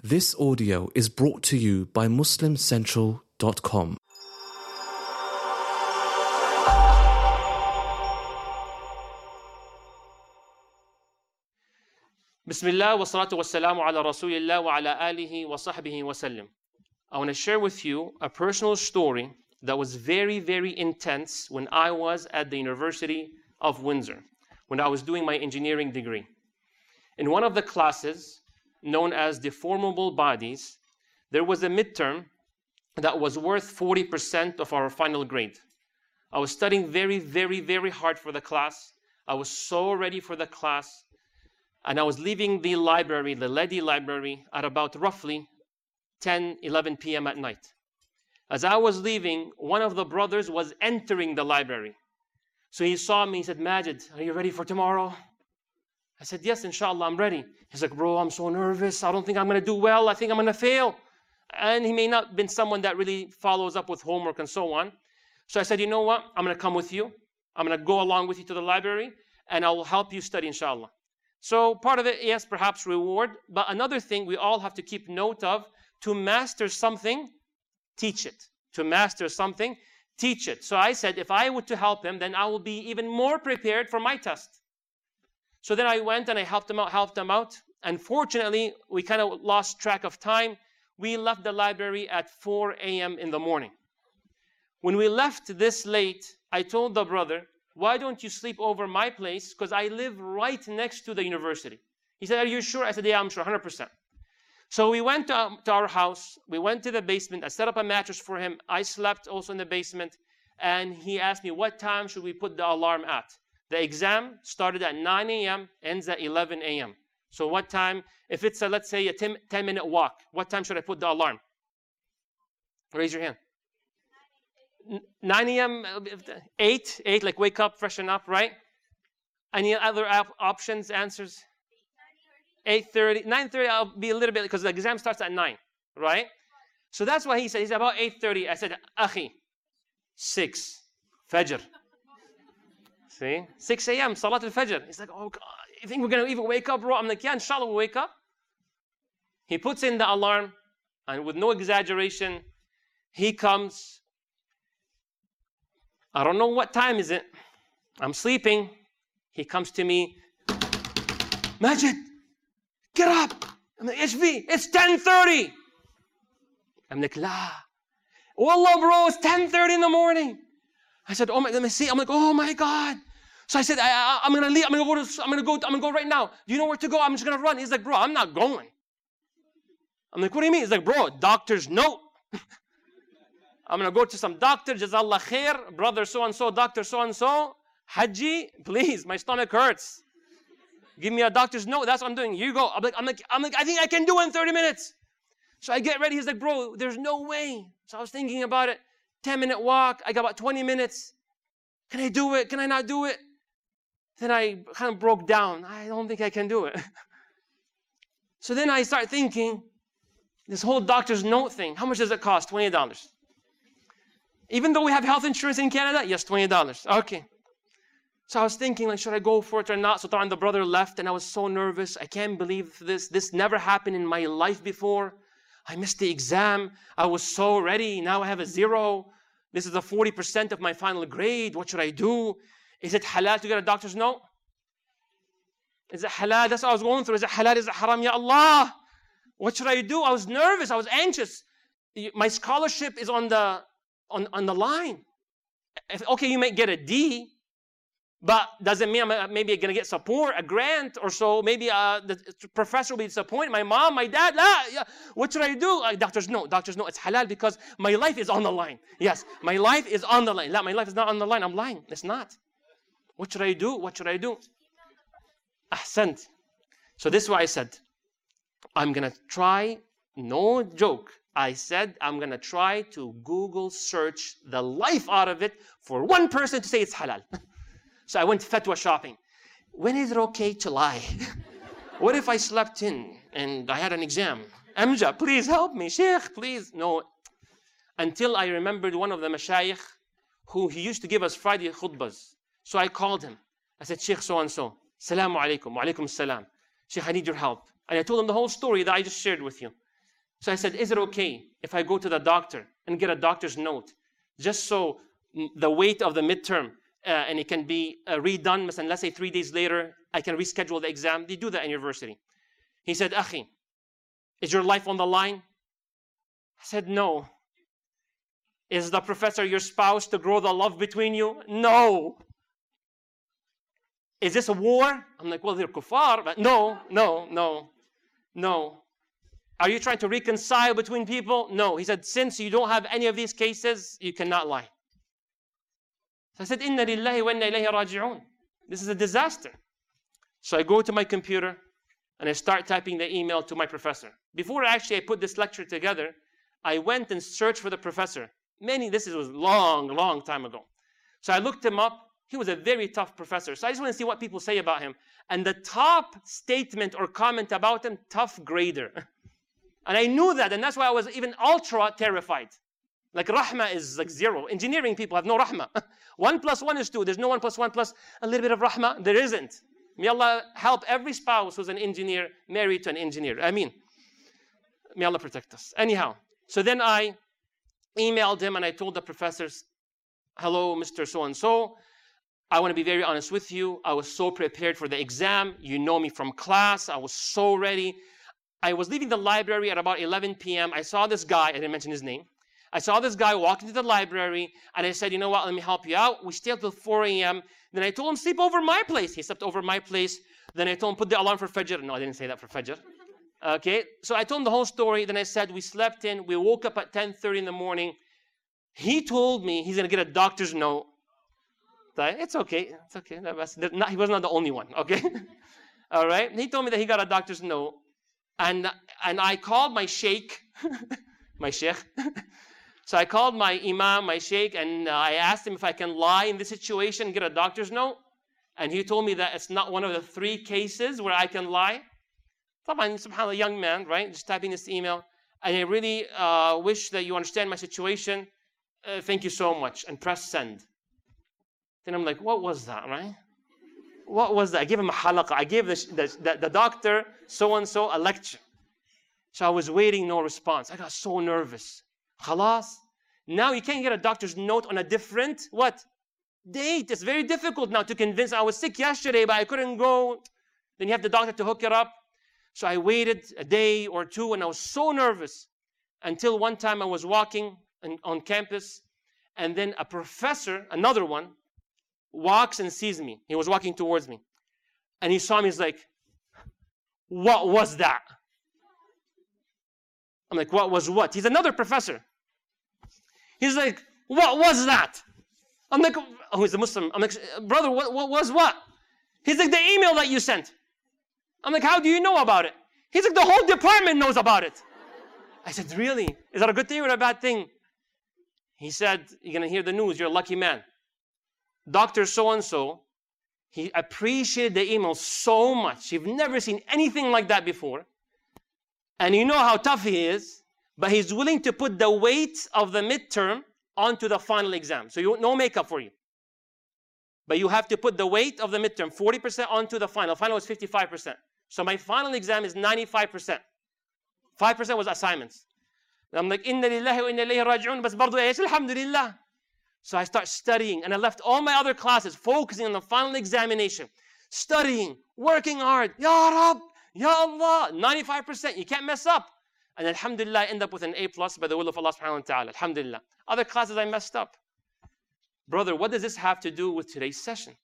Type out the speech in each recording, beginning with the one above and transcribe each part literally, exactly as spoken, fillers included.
This audio is brought to you by Muslim Central dot com. Bismillah wa salatu wa salamu ala Rasulillah wa ala alihi wa sahbihi wa sallam. I want to share with you a personal story that was very, very intense when I was at the University of Windsor, when I was doing my engineering degree. In one of the classes, known as deformable bodies, there was a midterm that was worth forty percent of our final grade. I was studying very, very, very hard for the class. I was so ready for the class. And I was leaving the library, the Ledi library, at about roughly ten, eleven p m at night. As I was leaving, one of the brothers was entering the library. So he saw me, he said, Majid, are you ready for tomorrow? I said, yes, inshallah, I'm ready. He's like, bro, I'm so nervous. I don't think I'm going to do well. I think I'm going to fail. And he may not have been someone that really follows up with homework and so on. So I said, you know what? I'm going to come with you. I'm going to go along with you to the library, and I will help you study, inshallah. So part of it, yes, perhaps reward. But another thing we all have to keep note of, to master something, teach it. To master something, teach it. So I said, if I were to help him, then I will be even more prepared for my test. So then I went and I helped him out, helped him out. Unfortunately, we kind of lost track of time. We left the library at four a m in the morning. When we left this late, I told the brother, why don't you sleep over my place? Because I live right next to the university. He said, are you sure? I said, yeah, I'm sure, one hundred percent. So we went to, um, to our house. We went to the basement. I set up a mattress for him. I slept also in the basement. And he asked me, what time should we put the alarm at? The exam started at nine a m, ends at eleven a m So what time, if it's, a, let's say, a ten minute walk, what time should I put the alarm? Raise your hand. nine a m, eight, eight, like wake up, freshen up, right? Any other op options, answers? eight thirty, nine thirty, I'll be a little bit, because the exam starts at nine, right? So that's why he said, he's about eight thirty. I said, Akhi, six, Fajr. See? six a m, Salat al-Fajr. He's like, oh God, you think we're going to even wake up, bro? I'm like, yeah, inshallah, we'll wake up. He puts in the alarm, and with no exaggeration, he comes. I don't know what time is it. I'm sleeping. He comes to me, Majid, get up. I'm like, H V, it's ten thirty. I'm like, la. Wallah, bro, it's ten thirty in the morning. I said, oh my, let me see. I'm like, oh my God. So I said, I, I, I'm gonna leave. I'm gonna go. To, I'm gonna go. I'm gonna go right now. Do you know where to go? I'm just gonna run. He's like, bro, I'm not going. I'm like, what do you mean? He's like, bro, doctor's note. I'm gonna go to some doctor. Jazallah khair, brother so and so, doctor so and so. Haji, please, my stomach hurts. Give me a doctor's note. That's what I'm doing. Here you go. I'm like, I'm like, I'm like, I think I can do it in thirty minutes. So I get ready. He's like, bro, there's no way. So I was thinking about it. ten minute walk. I got about twenty minutes. Can I do it? Can I not do it? Then I kind of broke down. I don't think I can do it. So then I start thinking, this whole doctor's note thing, how much does it cost? twenty dollars. Even though we have health insurance in Canada, yes, twenty dollars. Okay. So I was thinking, like, should I go for it or not? So then the brother left, and I was so nervous. I can't believe this. This never happened in my life before. I missed the exam. I was so ready. Now I have a zero. This is the forty percent of my final grade. What should I do? Is it halal to get a doctor's note? Is it halal? That's what I was going through. Is it halal? Is it haram? Ya Allah. What should I do? I was nervous. I was anxious. My scholarship is on the on, on the line. If, okay, you may get a D, but doesn't mean I'm maybe going to get support, a grant or so. Maybe uh, the professor will be disappointed. My mom, my dad, ah, yeah. What should I do? Uh, doctors, no. Doctors, no. It's halal because my life is on the line. Yes, my life is on the line. La, my life is not on the line. I'm lying. It's not. What should I do? What should I do? Ahsant. So this is what I said. I'm going to try, no joke. I said I'm going to try to Google search the life out of it for one person to say it's halal. So I went fatwa shopping. When is it okay to lie? What if I slept in and I had an exam? Amja, please help me. Sheikh, please. No. Until I remembered one of the mashayikh who he used to give us Friday khutbahs. So I called him. I said, Sheikh so-and-so. Salamu alaikum. Wa alaikum salam. Sheikh, I need your help. And I told him the whole story that I just shared with you. So I said, is it okay if I go to the doctor and get a doctor's note, just so the weight of the midterm, uh, and it can be uh, redone, and let's say three days later, I can reschedule the exam. They do that in university. He said, Akhi, is your life on the line? I said, no. Is the professor your spouse to grow the love between you? No. Is this a war? I'm like, well, they're kuffar, but no, no, no, no. Are you trying to reconcile between people? No. He said, since you don't have any of these cases, you cannot lie. So I said, Inna lillahi wa inna ilayhi raji'un. This is a disaster. So I go to my computer and I start typing the email to my professor. Before actually I put this lecture together, I went and searched for the professor. Many, this was long, long time ago. So I looked him up. He was a very tough professor. So I just want to see what people say about him. And the top statement or comment about him, tough grader. And I knew that, and that's why I was even ultra terrified. Like rahmah is like zero. Engineering people have no rahmah. One plus one is two. There's no one plus one plus a little bit of rahmah. There isn't. May Allah help every spouse who's an engineer married to an engineer. I mean, may Allah protect us. Anyhow, so then I emailed him and I told the professors, hello, Mister So-and-so. I want to be very honest with you. I was so prepared for the exam. You know me from class. I was so ready. I was leaving the library at about eleven p m I saw this guy. I didn't mention his name. I saw this guy walk into the library, and I said, you know what, let me help you out. We stayed till four a m Then I told him, sleep over my place. He slept over my place. Then I told him, put the alarm for Fajr. No, I didn't say that for Fajr. Okay, so I told him the whole story. Then I said, we slept in. We woke up at ten thirty in the morning. He told me he's going to get a doctor's note. It's okay. It's okay. Not, he was not the only one, okay? All right? He told me that he got a doctor's note. And, and I called my sheikh, my sheikh. So I called my imam, my sheikh, and uh, I asked him if I can lie in this situation and get a doctor's note. And he told me that it's not one of the three cases where I can lie. Taban, subhanAllah, young man, right? Just typing this email. And I really uh, wish that you understand my situation. Uh, thank you so much. And press send. Then I'm like, what was that, right? What was that? I gave him a halaqah. I gave the, the, the doctor so-and-so a lecture. So I was waiting, no response. I got so nervous. Khalas. Now you can't get a doctor's note on a different, what? Date. It's very difficult now to convince. I was sick yesterday, but I couldn't go. Then you have the doctor to hook it up. So I waited a day or two, and I was so nervous until one time I was walking on, on campus, and then a professor, another one, walks and sees me. He was walking towards me. And he saw me, he's like, what was that? I'm like, what was what? He's another professor. He's like, what was that? I'm like, oh, he's a Muslim. I'm like, brother, what, what was what? He's like, the email that you sent. I'm like, how do you know about it? He's like, the whole department knows about it. I said, really? Is that a good thing or a bad thing? He said, you're going to hear the news. You're a lucky man. Doctor so-and-so, he appreciated the email so much. You've never seen anything like that before. And you know how tough he is, but he's willing to put the weight of the midterm onto the final exam. So you, no makeup for you. But you have to put the weight of the midterm, forty percent onto the final. Final was fifty-five percent. So my final exam is ninety-five percent. five percent was assignments. And I'm like, Inna lillahi wa inna ilayhi raji'un, bas bardu ayyash, alhamdulillah. So I start studying, and I left all my other classes focusing on the final examination. Studying, working hard. Ya Rab, Ya Allah, ninety-five percent. You can't mess up. And alhamdulillah, I end up with an A plus by the will of Allah subhanahu wa ta'ala. Alhamdulillah. Other classes I messed up. Brother, what does this have to do with today's session?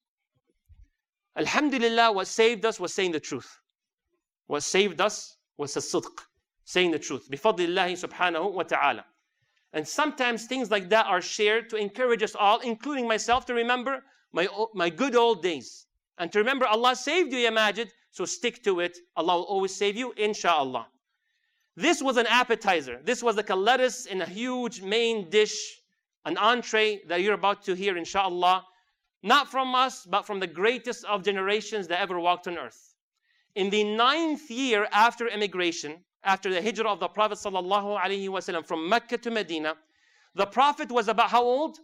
Alhamdulillah, what saved us was saying the truth. What saved us was the sidq, saying the truth. Bifadlillahi subhanahu wa ta'ala. And sometimes things like that are shared to encourage us all, including myself, to remember my, my good old days. And to remember Allah saved you, ya Majid, so stick to it. Allah will always save you, inshaAllah. This was an appetizer. This was like a lettuce in a huge main dish, an entree that you're about to hear, inshaAllah. Not from us, but from the greatest of generations that ever walked on earth. In the ninth year after immigration, after the hijrah of the Prophet sallallahu alaihi wasallam from Mecca to Medina, the Prophet was about how old?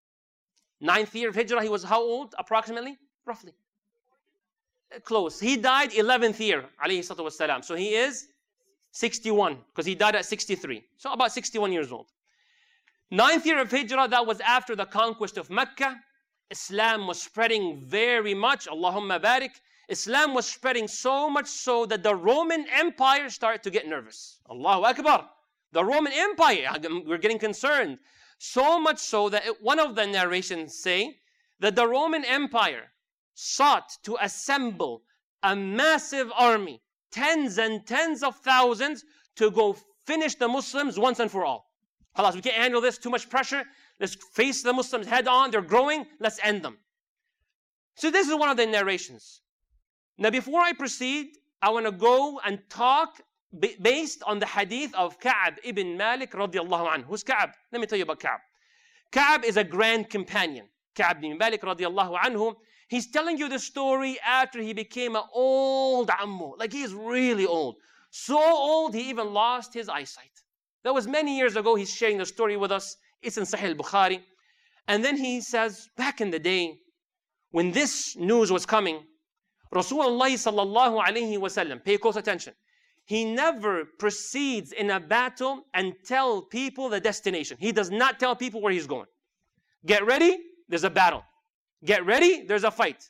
Ninth year of hijrah, he was how old approximately? Roughly. Close. He died eleventh year, alayhi salatu wasalam. So he is sixty-one, because he died at sixty-three. So about sixty-one years old. Ninth year of Hijrah, that was after the conquest of Mecca. Islam was spreading very much. Allahumma barik. Islam was spreading so much so that the Roman Empire started to get nervous. Allahu Akbar. The Roman Empire, we're getting concerned. So much so that it, one of the narrations say that the Roman Empire sought to assemble a massive army, tens and tens of thousands, to go finish the Muslims once and for all. Khalas, we can't handle this, too much pressure. Let's face the Muslims head on, they're growing, let's end them. So this is one of the narrations. Now before I proceed, I want to go and talk based on the hadith of Ka'b ibn Malik radiallahu anhu. Who's Ka'b? Let me tell you about Ka'b. Ka'b is a grand companion. Ka'b ibn Malik radiallahu anhu. He's telling you the story after he became an old ammu. Like he's really old. So old he even lost his eyesight. That was many years ago. He's sharing the story with us. It's in Sahih al-Bukhari. And then he says, back in the day, when this news was coming, Rasulullah sallallahu alayhi wa sallam, pay close attention, he never proceeds in a battle and tell people the destination. He does not tell people where he's going. Get ready, there's a battle. Get ready, there's a fight.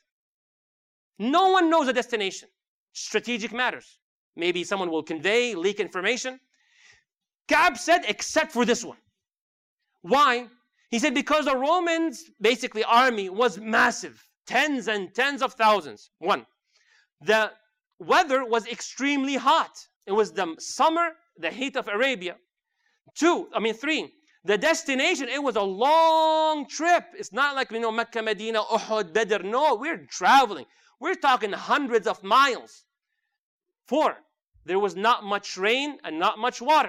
No one knows the destination. Strategic matters. Maybe someone will convey, leak information. Ka'b said, except for this one. Why? He said, because the Romans, basically army, was massive. Tens and tens of thousands. One, the weather was extremely hot. It was the summer, the heat of Arabia. Two, I mean three, the destination, it was a long trip. It's not like, you know, Mecca, Medina, Uhud, Badr. No, we're traveling. We're talking hundreds of miles. Four, there was not much rain and not much water.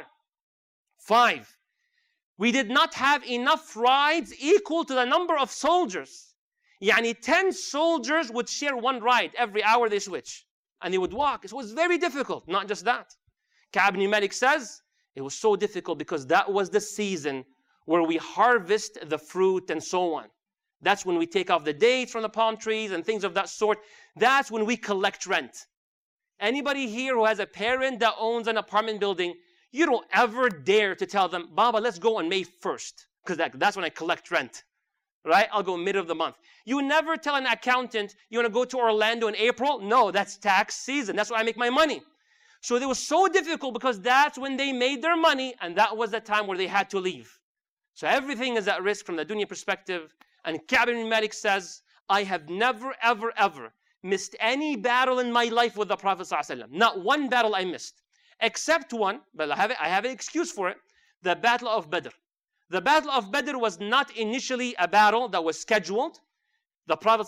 Five, we did not have enough rides equal to the number of soldiers. Yani ten soldiers would share one ride. Every hour they switch. And they would walk. It was very difficult. Not just that. Ka'b ibn Malik says, it was so difficult because that was the season where we harvest the fruit and so on. That's when we take off the dates from the palm trees and things of that sort. That's when we collect rent. Anybody here who has a parent that owns an apartment building, you don't ever dare to tell them, Baba, let's go on May first. Because that, that's when I collect rent. Right? I'll go mid of the month. You never tell an accountant, you want to go to Orlando in April? No, that's tax season. That's where I make my money. So it was so difficult because that's when they made their money and that was the time where they had to leave. So everything is at risk from the dunya perspective. And Ka'b ibn Malik says, I have never, ever, ever missed any battle in my life with the Prophet ﷺ. Not one battle I missed. Except one, but I have, I have an excuse for it, the Battle of Badr. The Battle of Badr was not initially a battle that was scheduled. The Prophet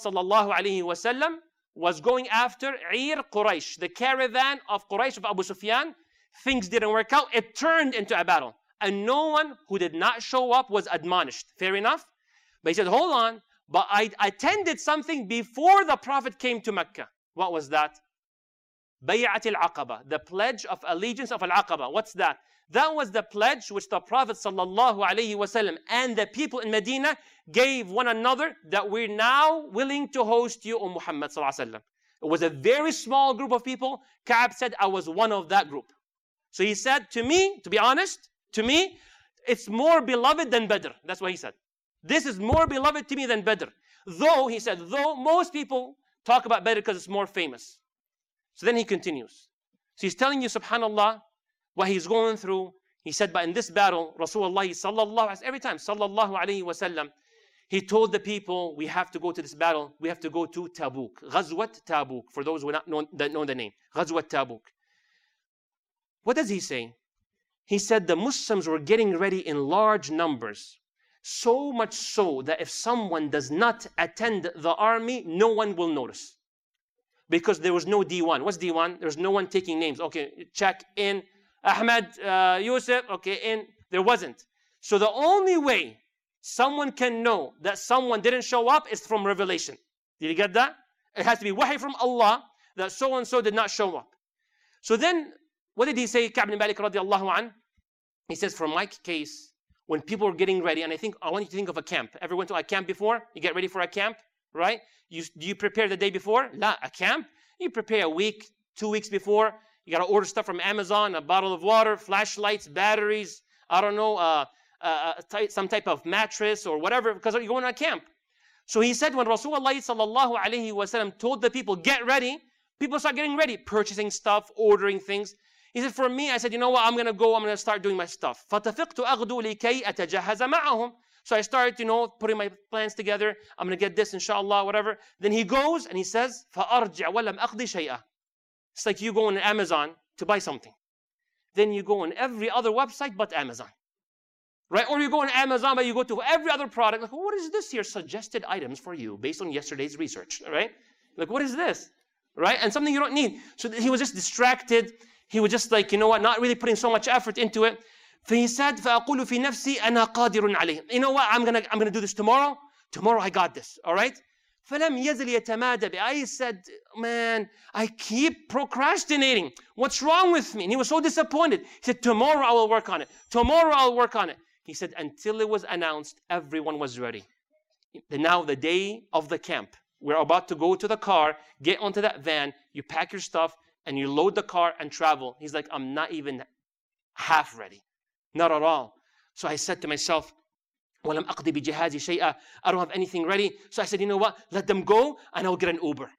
ﷺ was going after Ir Quraysh, the caravan of Quraysh of Abu Sufyan. Things didn't work out. It turned into a battle. And no one who did not show up was admonished. Fair enough? But he said, hold on, but I attended something before the Prophet came to Mecca. What was that? Bay'at al-Aqaba, the pledge of allegiance of al-Aqaba. What's that? That was the pledge which the Prophet sallallahu alaihi wasallam and the people in Medina gave one another that we're now willing to host you, O Muhammad sallallahu alaihi wasallam. It was a very small group of people. Ka'b said, I was one of that group. So he said, to me, to be honest, to me, it's more beloved than Badr. That's what he said. This is more beloved to me than Badr. Though, he said, though most people talk about Badr because it's more famous. So then he continues. So he's telling you, subhanAllah, what he's going through. He said, but in this battle, Rasulullah sallallahu alaihi, every time, sallallahu alaihi wasallam, he told the people, we have to go to this battle. We have to go to Tabuk. Ghazwat Tabuk, for those who not know, that know the name. Ghazwat Tabuk. What does he say? He said the Muslims were getting ready in large numbers. So much so that if someone does not attend the army, no one will notice. Because there was no D one. What's D one? There's no one taking names. Okay, check in. Ahmed, uh, Yusuf, okay, in. There wasn't. So the only way someone can know that someone didn't show up is from revelation. Did you get that? It has to be wahi from Allah that so-and-so did not show up. So then, what did he say, Ka'b ibn Malik radiallahu an? He says, for my case, when people were getting ready, and I think I want you to think of a camp. Ever went to a camp before? You get ready for a camp, right? You, do you prepare the day before? La, a camp? You prepare a week, two weeks before. You got to order stuff from Amazon, a bottle of water, flashlights, batteries, I don't know, uh, uh, some type of mattress or whatever, because you're going on a camp. So he said when Rasulullah sallallahu alayhi wa sallam told the people, get ready, people start getting ready, purchasing stuff, ordering things. He said, for me, I said, you know what, I'm going to go, I'm going to start doing my stuff. فَتَفِقْتُ أَغْدُو لِكَيْ أَتَجَهَّزَ مَعَهُم. So I started, you know, putting my plans together. I'm going to get this, inshallah, whatever. Then he goes and he says, فَأَرْجِعْ وَلَمْ أَقْضِ شَيْئًا. It's like you go on Amazon to buy something. Then you go on every other website but Amazon. Right? Or you go on Amazon, but you go to every other product. Like, what is this here? Suggested items for you based on yesterday's research. Right? Like, what is this? Right? And something you don't need. So he was just distracted. He was just like, you know what, not really putting so much effort into it. So he said, فَأَقُولُ فِي نَفْسِي أَنَا قَادِرٌ عَلَيْهِ. You know what, I'm going to I'm gonna do this tomorrow. Tomorrow I got this. All right? فَلَمْ يَزَلْ يَتَمَادَ بِي. I said, man, I keep procrastinating. What's wrong with me? And he was so disappointed. He said, tomorrow I will work on it. Tomorrow I'll work on it. He said, until it was announced, everyone was ready. Now the day of the camp, we're about to go to the car, get onto that van, you pack your stuff, and you load the car and travel. He's like, I'm not even half ready. Not at all. So I said to myself, وَلَمْ أَقْضِ بِجِهَازِ شَيْئًا. I don't have anything ready. So I said, you know what? Let them go and I'll get an Uber.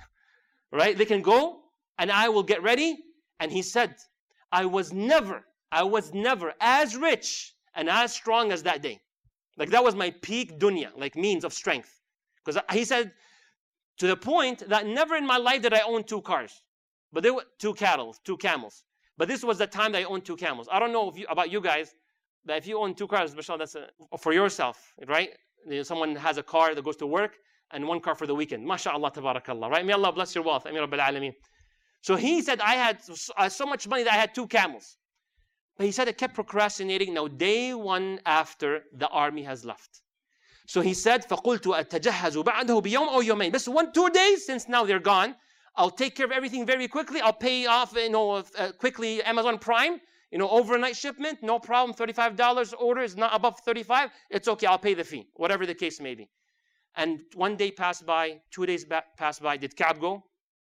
Right? They can go and I will get ready. And he said, I was never, I was never as rich and as strong as that day. Like that was my peak dunya, like means of strength. Because he said, to the point that never in my life did I own two cars. But there were two cattle, two camels. But this was the time that I owned two camels. I don't know if you, about you guys, but if you own two cars, mashallah, that's a, for yourself, right? Someone has a car that goes to work and one car for the weekend. MashaAllah, tabarakallah, right? May Allah bless your wealth. Ameen Rabbil Alameen. So he said, I had so much money that I had two camels. But he said I kept procrastinating. Now, day one after, the army has left. So he said, فَقُلْتُ أَتَجَهَّزُ بَعْدَهُ بِيَوْمٍ أَوْ يَوْمَيْنِ. But one, two days, since now they're gone, I'll take care of everything very quickly. I'll pay off, you know, uh, quickly Amazon Prime, you know, overnight shipment, no problem. thirty-five dollars order is not above thirty-five. It's okay. I'll pay the fee, whatever the case may be. And one day passed by, two days passed by. Did Ka'b go?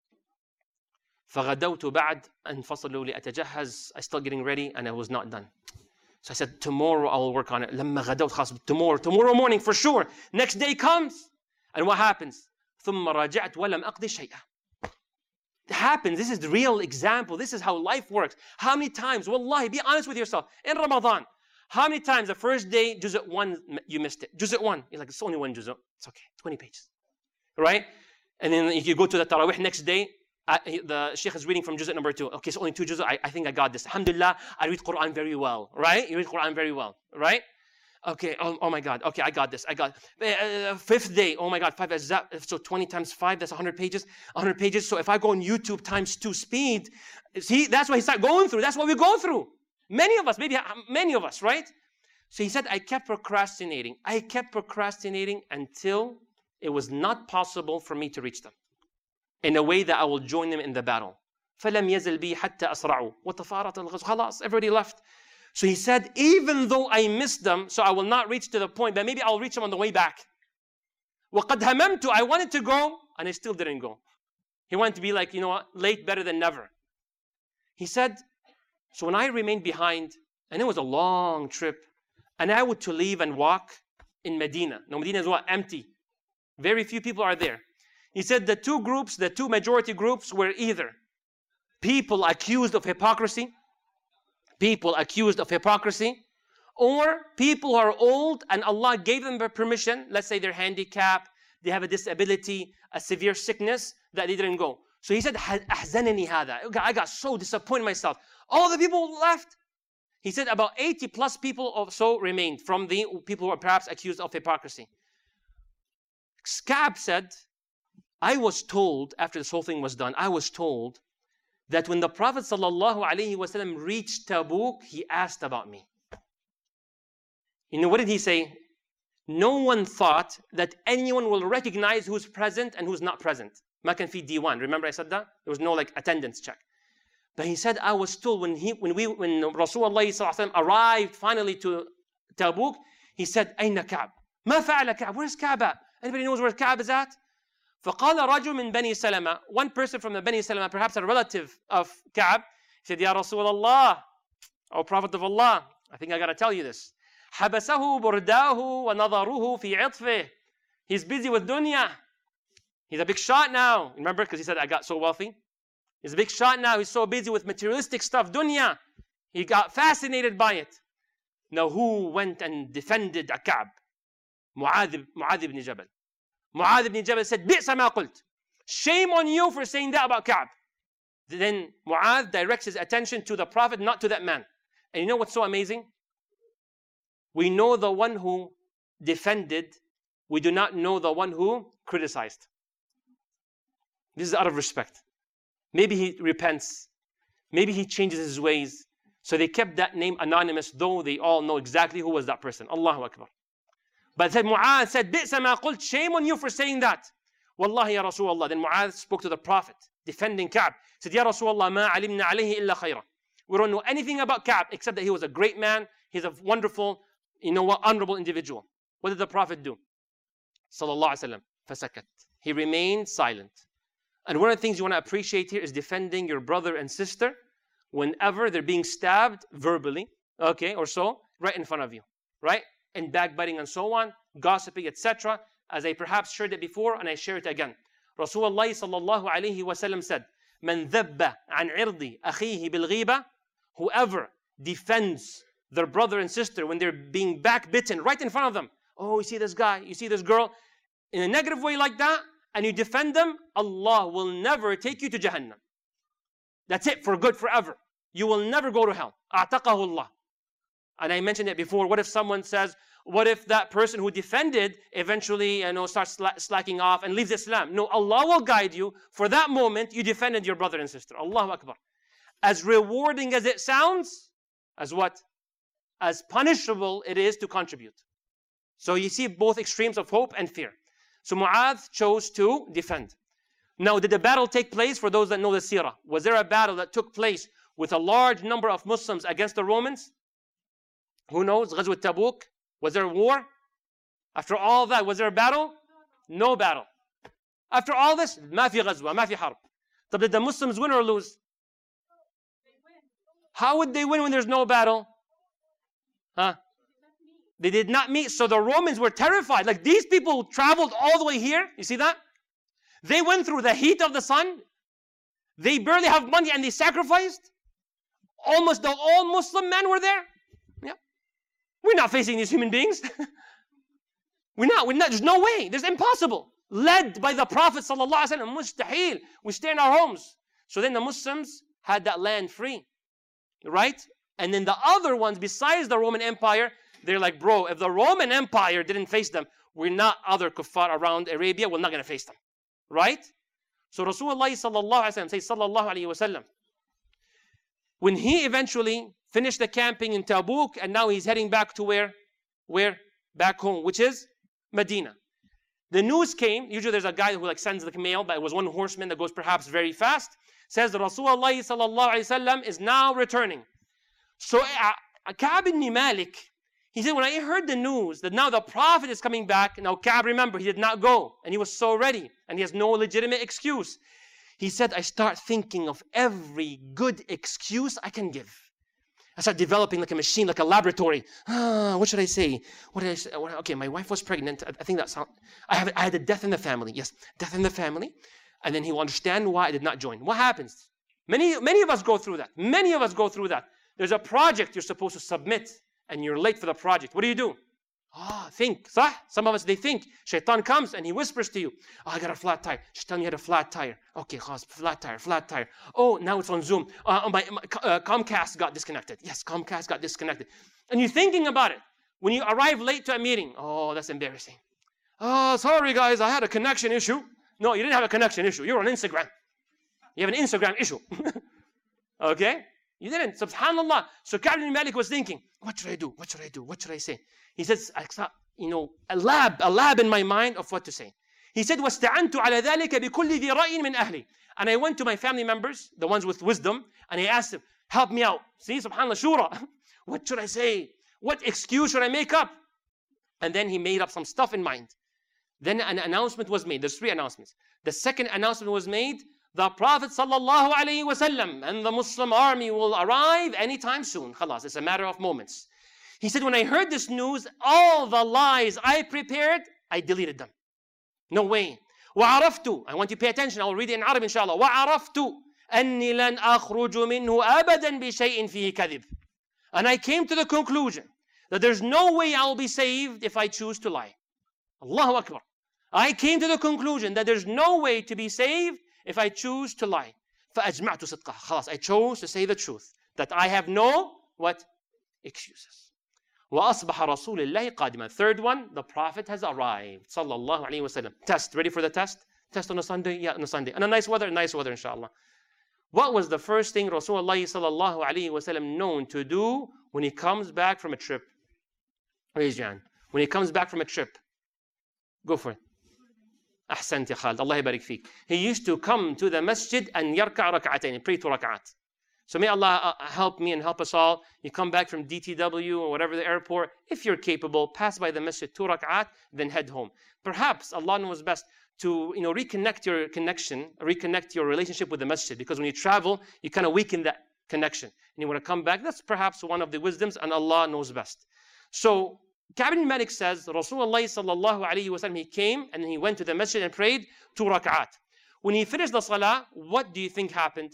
فَغَدَوْتُ بَعْدْ أَنْفَصَلُوا لِأَتَجَهَّزْ. I still getting ready, and I was not done. So I said, tomorrow I will work on it. لَمَّا غَدَوْتْ خَاص. Tomorrow, tomorrow morning for sure. Next day comes, and what happens? ثُمَّ رَجَعْتْ وَلَمْ أَقْضِ شَيْئًا. It happens. This is the real example. This is how life works. How many times, wallahi, be honest with yourself. In Ramadan, how many times the first day, juz' one, you missed it? Juz' one. You're like, it's only one juz'. It's okay. twenty pages. Right? And then you go to the Tarawih next day. Uh, the Sheikh is reading from juz' number two. Okay, so only two juz'. I, I think I got this. Alhamdulillah, I read Quran very well. Right? You read Quran very well. Right? Okay, oh, oh my God. Okay, I got this. I got uh, fifth day. Oh my God, five. So twenty times five, that's one hundred pages. one hundred pages. So if I go on YouTube times two speed, see, that's what he started going through. That's what we go through. Many of us, maybe many of us, right? So he said, I kept procrastinating. I kept procrastinating until it was not possible for me to reach them in a way that I will join them in the battle. فَلَمْ يَزَلْ بِي حَتَّى أَسْرَعُوا وَتَفَارَتَ الْغَزْوُ. خلاص, everybody left. So he said, even though I missed them, so I will not reach to the point, but maybe I'll reach them on the way back. وَقَدْ هَمَمْتُ. I wanted to go, and I still didn't go. He wanted to be like, you know what, late better than never. He said, so when I remained behind, and it was a long trip, and I would to leave and walk in Medina. Now Medina is what? Empty. Very few people are there. He said the two groups, the two majority groups were either people accused of hypocrisy, people accused of hypocrisy, or people who are old and Allah gave them permission, let's say they're handicapped, they have a disability, a severe sickness, that they didn't go. So he said, أحزنني هذا. I got so disappointed in myself. All the people left. He said about eighty plus people or so remained from the people who were perhaps accused of hypocrisy. Ka'b said, I was told, after this whole thing was done, I was told that when the Prophet ﷺ reached Tabuk, he asked about me. You know, what did he say? No one thought that anyone will recognize who's present and who's not present. Ma kan fi diwan. Remember I said that? There was no like attendance check. But he said, I was told when he when we when Rasulullah ﷺ arrived finally to Tabuk, he said, Ayna Ka'b? Ma fa'ala Ka'b? Where's Ka'b at? Anybody knows where Ka'b is at? فقال رجل من بني سلمة, one person from the Bani Salama, perhaps a relative of Ka'b, said, Ya Rasulullah, O Prophet of Allah, I think I got to tell you this. حبسه برداه ونظره في عطفه. He's busy with dunya. He's a big shot now. Remember, because he said, I got so wealthy. He's a big shot now. He's so busy with materialistic stuff, dunya. He got fascinated by it. Now who went and defended Ka'b? Mu'adh, Mu'adh ibn Jabal. Mu'adh ibn Jabal said, بِئْسَ مَا قُلْت. Shame on you for saying that about Ka'b. Then Mu'adh directs his attention to the Prophet, not to that man. And you know what's so amazing? We know the one who defended. We do not know the one who criticized. This is out of respect. Maybe he repents. Maybe he changes his ways. So they kept that name anonymous, though they all know exactly who was that person. Allahu Akbar. But said Mu'adh said, بِئْسَ مَا قُلْت. Shame on you for saying that. Wallahi ya Rasulullah. Then Mu'adh spoke to the Prophet, defending Ka'b. Said, Ya Rasulullah, مَا عَلِمْنَا عَلَيْهِ إِلَّا خَيْرًا. We don't know anything about Ka'b except that he was a great man. He's a wonderful, you know what, honorable individual. What did the Prophet do? Sallallahu Alaihi Wasallam. فَسَكَتْ. He remained silent. And one of the things you want to appreciate here is defending your brother and sister whenever they're being stabbed verbally, okay, or so, right in front of you, right? And backbiting and so on, gossiping, et cetera. As I perhaps shared it before, and I share it again. Rasulullah sallallahu alayhi wa sallam said, "Man dhabba an irdi akhihi bil ghiba." Whoever defends their brother and sister when they're being backbitten right in front of them. Oh, you see this guy, you see this girl, in a negative way like that, and you defend them, Allah will never take you to Jahannam. That's it, for good, forever. You will never go to hell. أعتقه Allah. And I mentioned it before. What if someone says, what if that person who defended eventually, you know, starts sla slacking off and leaves Islam? No, Allah will guide you. For that moment, you defended your brother and sister. Allahu Akbar. As rewarding as it sounds, as what? As punishable it is to contribute. So you see both extremes of hope and fear. So Mu'adh chose to defend. Now, did the battle take place? For those that know the seerah, was there a battle that took place with a large number of Muslims against the Romans? Who knows? Ghazwat Tabuk. Was there a war? After all that, was there a battle? No battle. After all this, ما في غزوة, ما في حرب. So did the Muslims win or lose? How would they win when there's no battle? Huh? They did not meet, so the Romans were terrified. Like, these people traveled all the way here. You see that? They went through the heat of the sun. They barely have money and they sacrificed. Almost the all Muslim men were there. Yeah. We're not facing these human beings. we're not, we're not, there's no way. There's impossible. Led by the Prophet sallallahu alaihi wasallam, mustahil. We stay in our homes. So then the Muslims had that land free. Right? And then the other ones, besides the Roman Empire, they're like, bro, if the Roman Empire didn't face them, we're not other kuffar around Arabia, we're not going to face them. Right? So Rasulullah sallallahu alaihi wasallam, say sallallahu alaihi wasallam, when he eventually finished the camping in Tabuk, and now he's heading back to where? Where? Back home, which is Medina. The news came, usually there's a guy who like sends the mail, but it was one horseman that goes perhaps very fast, says that Rasulullah sallallahu alaihi wasallam is now returning. So uh, Ka'b ibn Malik, he said, when I heard the news that now the Prophet is coming back, now Ka'b, remember, he did not go, and he was so ready, and he has no legitimate excuse. He said, I start thinking of every good excuse I can give. I start developing like a machine, like a laboratory. Ah, what should I say? What did I say? Okay, my wife was pregnant. I think that's how. I, have, I had a death in the family. Yes, death in the family. And then he will understand why I did not join. What happens? Many, many of us go through that. Many of us go through that. There's a project you're supposed to submit, and you're late for the project. What do you do? Ah, think. Sah? Some of us, they think. Shaitan comes and he whispers to you, oh, I got a flat tire. Shaitan, you had a flat tire. Okay, khas, flat tire, flat tire. Oh, now it's on Zoom. Uh, my, my uh, Comcast got disconnected. Yes, Comcast got disconnected. And you're thinking about it. When you arrive late to a meeting, oh, that's embarrassing. Oh, sorry guys, I had a connection issue. No, you didn't have a connection issue. You're on Instagram. You have an Instagram issue. Okay? You didn't. Subhanallah. So Ka'b ibn Malik was thinking, what should I do? What should I do? What should I say? He says, I saw, you know, a lab, a lab in my mind of what to say. He said, وَاسْتَعَنْتُ عَلَى ذَلِكَ بِكُلِّ ذِي رَأْيٍ مِنْ أَهْلِ. And I went to my family members, the ones with wisdom, and I asked them, help me out. See, subhanAllah, shura. What should I say? What excuse should I make up? And then he made up some stuff in mind. Then an announcement was made. There's three announcements. The second announcement was made, the Prophet sallallahu alaihi wasallam and the Muslim army will arrive anytime soon. Khalas, it's a matter of moments. He said, when I heard this news, all the lies I prepared, I deleted them. No way. وعرفت, I want you to pay attention, I'll read it in Arabic inshallah. وعرفت أني لن أخرج منه أبدا بشيء فيه كذب. And I came to the conclusion that there's no way I'll be saved if I choose to lie. Allahu Akbar. I came to the conclusion that there's no way to be saved if I choose to lie. فأجمعت صدقه. خلاص, I chose to say the truth. That I have no, what? Excuses. وأصبح رسول الله قادما. Third one, the Prophet has arrived. Sallallahu alayhi wa sallam. Test. Ready for the test? Test on a Sunday? Yeah, on a Sunday. And a nice weather? Nice weather, inshallah. What was the first thing Rasulullah sallallahu alayhi wa sallam known to do when he comes back from a trip? Raise your hand. When he comes back from a trip. Go for it. أحسنت يا خالد. Allah يبارك فيك. He used to come to the masjid and يركع ركعتين. Pray two rak'at. So may Allah help me and help us all. You come back from D T W or whatever the airport. If you're capable, pass by the masjid, two rak'at, then head home. Perhaps Allah knows best to, you know, reconnect your connection, reconnect your relationship with the masjid. Because when you travel, you kind of weaken that connection. And you want to come back. That's perhaps one of the wisdoms, and Allah knows best. So Ka'b ibn Malik says, Rasulullah sallallahu alayhi wa sallam, he came and he went to the masjid and prayed two rak'at. When he finished the salah, what do you think happened?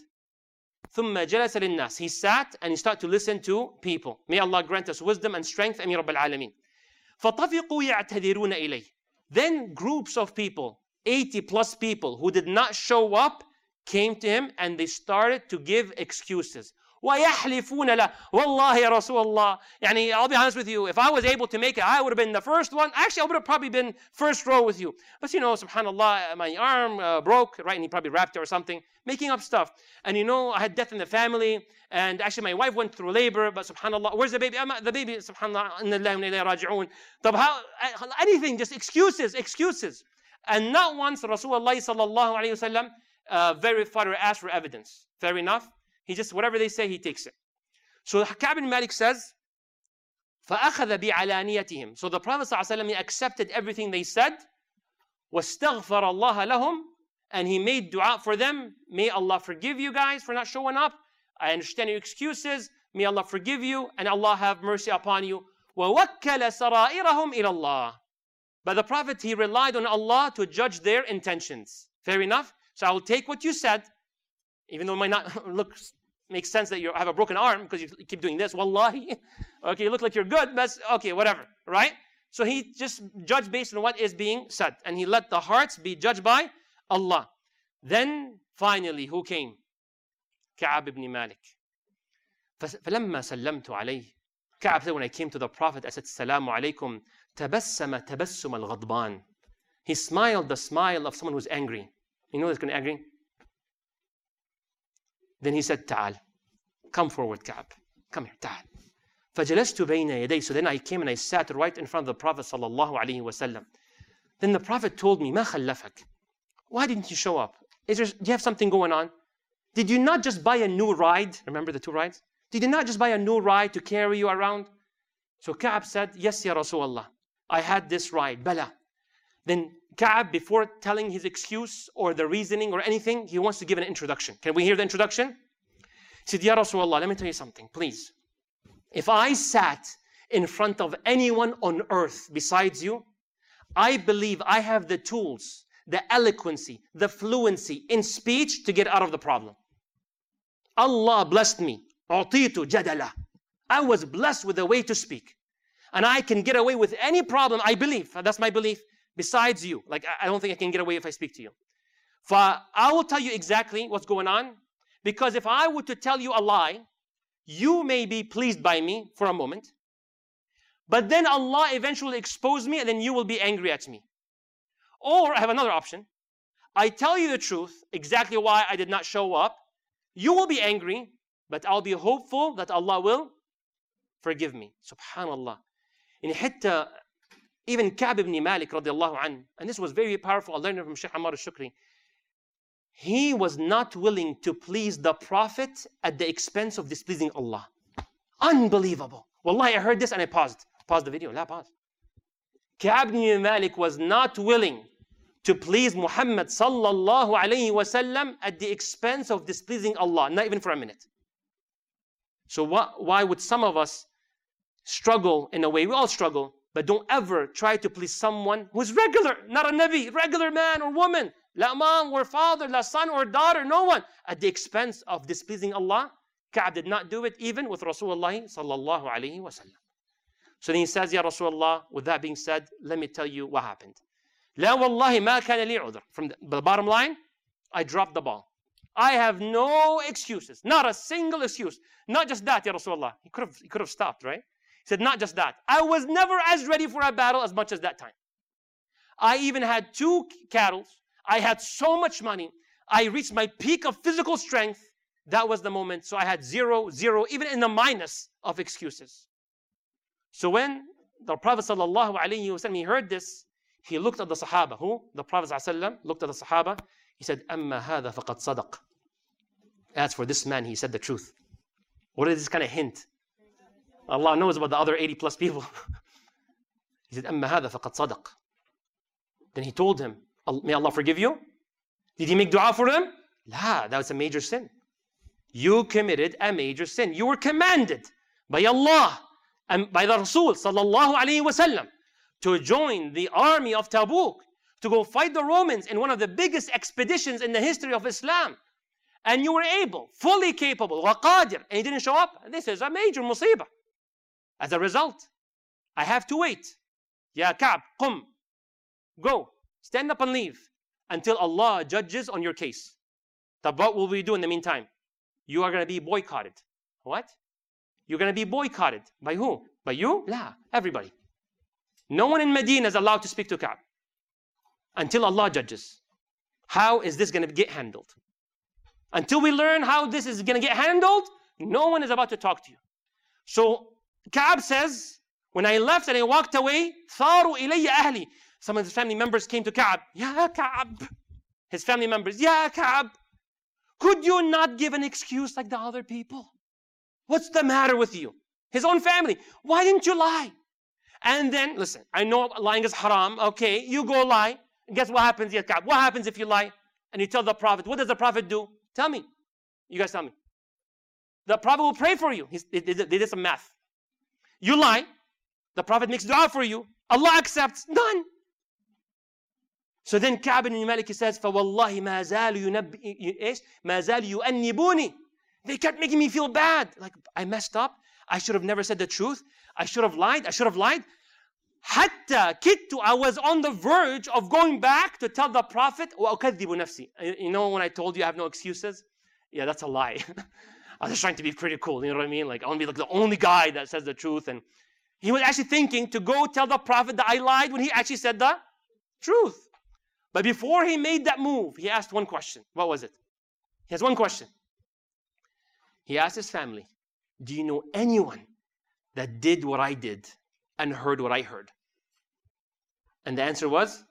ثم جلس للناس. He sat and he started to listen to people. May Allah grant us wisdom and strength. Ameen Rabbil Alameen. فطفقوا يعتذرون إليه. Then groups of people, eighty plus people who did not show up, came to him and they started to give excuses. وَيَحْلِفُونَ لَهُ وَاللَّهِ يَا رَسُولَ اللَّهِ. يعني, I'll be honest with you, if I was able to make it, I would have been the first one. Actually, I would have probably been first row with you. But you know, subhanAllah, my arm uh, broke, right? And he probably wrapped it or something, making up stuff. And you know, I had death in the family. And actually, my wife went through labor, but subhanAllah, where's the baby? The baby, subhanAllah, inna lillahi wa inna ilayhi raji'un. طب how, anything, just excuses, excuses. And not once Rasulullah sallallahu alayhi wa sallam uh, verified or asked for evidence. Fair enough? He just, whatever they say, he takes it. So Ka'b ibn Malik says, فَأَخَذَ بِعَلَانِيَتِهِمْ. So the Prophet ﷺ, he accepted everything they said. وَاسْتَغْفَرَ اللَّهَ لَهُمْ. And he made dua for them. May Allah forgive you guys for not showing up. I understand your excuses. May Allah forgive you and Allah have mercy upon you. وَوَكَّلَ سَرَائِرَهُمْ إِلَى اللَّهِ. But the Prophet, he relied on Allah to judge their intentions. Fair enough? So I will take what you said, even though it might not look, make sense that you have a broken arm because you keep doing this. Wallahi. Okay, you look like you're good, but okay, whatever. Right? So he just judged based on what is being said. And he let the hearts be judged by Allah. Then, finally, who came? Ka'b ibn Malik. فَلَمَّا سَلَّمْتُ عَلَيْهِ. Ka'b said, when I came to the Prophet, I said, Salamu alaykum. تَبَسَّمَ تَبَسُّمَ الْغَضْبَانِ. He smiled the smile of someone who's angry. You know who's going to be angry? Then he said, Ta'al. Come forward, Ka'b. Come here, Ta'al. فَجَلَسْتُ بَيْنَ يَدَيْهِ. So then I came and I sat right in front of the Prophet sallallahu alayhi wa sallam. Then the Prophet told me, مَا خَلَّفَكَ. Why didn't you show up? Is there, do you have something going on? Did you not just buy a new ride? Remember the two rides? Did you not just buy a new ride to carry you around? So Ka'b said, yes, Ya Rasulullah. I had this ride. Bala. Then Ka'b, before telling his excuse or the reasoning or anything, he wants to give an introduction. Can we hear the introduction? He said, Ya Rasulullah, let me tell you something, please. If I sat in front of anyone on earth besides you, I believe I have the tools, the eloquency, the fluency in speech to get out of the problem. Allah blessed me. أعطيت جدلا. I was blessed with a way to speak. And I can get away with any problem, I believe. That's my belief. Besides you. Like, I don't think I can get away if I speak to you. For I will tell you exactly what's going on. Because if I were to tell you a lie, you may be pleased by me for a moment. But then Allah eventually expose me and then you will be angry at me. Or I have another option. I tell you the truth, exactly why I did not show up. You will be angry, but I'll be hopeful that Allah will forgive me. Subhanallah. In حتى even Ka'b ibn Malik radiallahu anhu, and this was very powerful, I learned it from Shaykh Ammar al-Shukri. He was not willing to please the Prophet at the expense of displeasing Allah. Unbelievable. Wallahi, I heard this and I paused. Paused the video. La pause. Ka'b ibn Malik was not willing to please Muhammad sallallahu alayhi wasallam at the expense of displeasing Allah, not even for a minute. So what, why would some of us struggle in a way? We all struggle, but don't ever try to please someone who's regular, not a Nabi, regular man or woman, la mom or father, la son or daughter, no one, at the expense of displeasing Allah. Ka'b did not do it even with Rasulullah sallallahu alayhi wasallam. So then he says, Ya Rasulullah, with that being said, let me tell you what happened. La wallahi ma kana li udhr. From the, the bottom line, I dropped the ball. I have no excuses, not a single excuse. Not just that, Ya Rasulullah. He could have, he could have stopped, right? He said, not just that. I was never as ready for a battle as much as that time. I even had two cattle. I had so much money. I reached my peak of physical strength. That was the moment. So I had zero, zero, even in the minus of excuses. So when the Prophet sallallahu alaihi wasallam, he heard this, he looked at the Sahaba. Who? The Prophet ﷺ looked at the Sahaba. He said, أَمَّا هَذَا فَقَدْ صَدَقَ. As for this man, he said the truth. What is this kind of hint? Allah knows about the other eighty plus people. He said, أَمَّا هَذَا فَقَدْ صَدَقَ. Then he told him, may Allah forgive you? Did he make dua for him? La, that was a major sin. You committed a major sin. You were commanded by Allah and by the Rasul sallallahu alayhi wasallam to join the army of Tabuk, to go fight the Romans in one of the biggest expeditions in the history of Islam. And you were able, fully capable, waqadir, and you didn't show up. This is a major musibah. As a result, I have to wait. Ya Ka'b, qum, go, stand up and leave until Allah judges on your case. But what will we do in the meantime? You are going to be boycotted. What? You're going to be boycotted. By who? By you? La, everybody. No one in Medina is allowed to speak to Ka'b until Allah judges. How is this going to get handled? Until we learn how this is going to get handled, no one is about to talk to you. So Ka'b says, when I left and I walked away, ثَارُوا إِلَيَّ أَهْلِي. Some of his family members came to Ka'b. Ya Ka'b. His family members, Ya Ka'b. Could you not give an excuse like the other people? What's the matter with you? His own family. Why didn't you lie? And then, listen, I know lying is haram. Okay, you go lie. And guess what happens, Ya Ka'b? What happens if you lie? And you tell the Prophet. What does the Prophet do? Tell me. You guys tell me. The Prophet will pray for you. He's, they, they, they did some math. You lie. The Prophet makes dua for you. Allah accepts. Done. So then Ka'b ibn Malik says, فَوَاللَّهِ مَا زَالُوا يُؤَنِّبُونِ. They kept making me feel bad. Like, I messed up. I should have never said the truth. I should have lied. I should have lied. Hatta kittu, I was on the verge of going back to tell the Prophet, وَأُكَذِّبُ نَفْسِي. You know when I told you I have no excuses? Yeah, that's a lie. I was just trying to be pretty cool. You know what I mean? Like, I want to be like the only guy that says the truth. And he was actually thinking to go tell the Prophet that I lied when he actually said the truth. But before he made that move, he asked one question. What was it? He has one question. He asked his family, do you know anyone that did what I did and heard what I heard? And the answer was,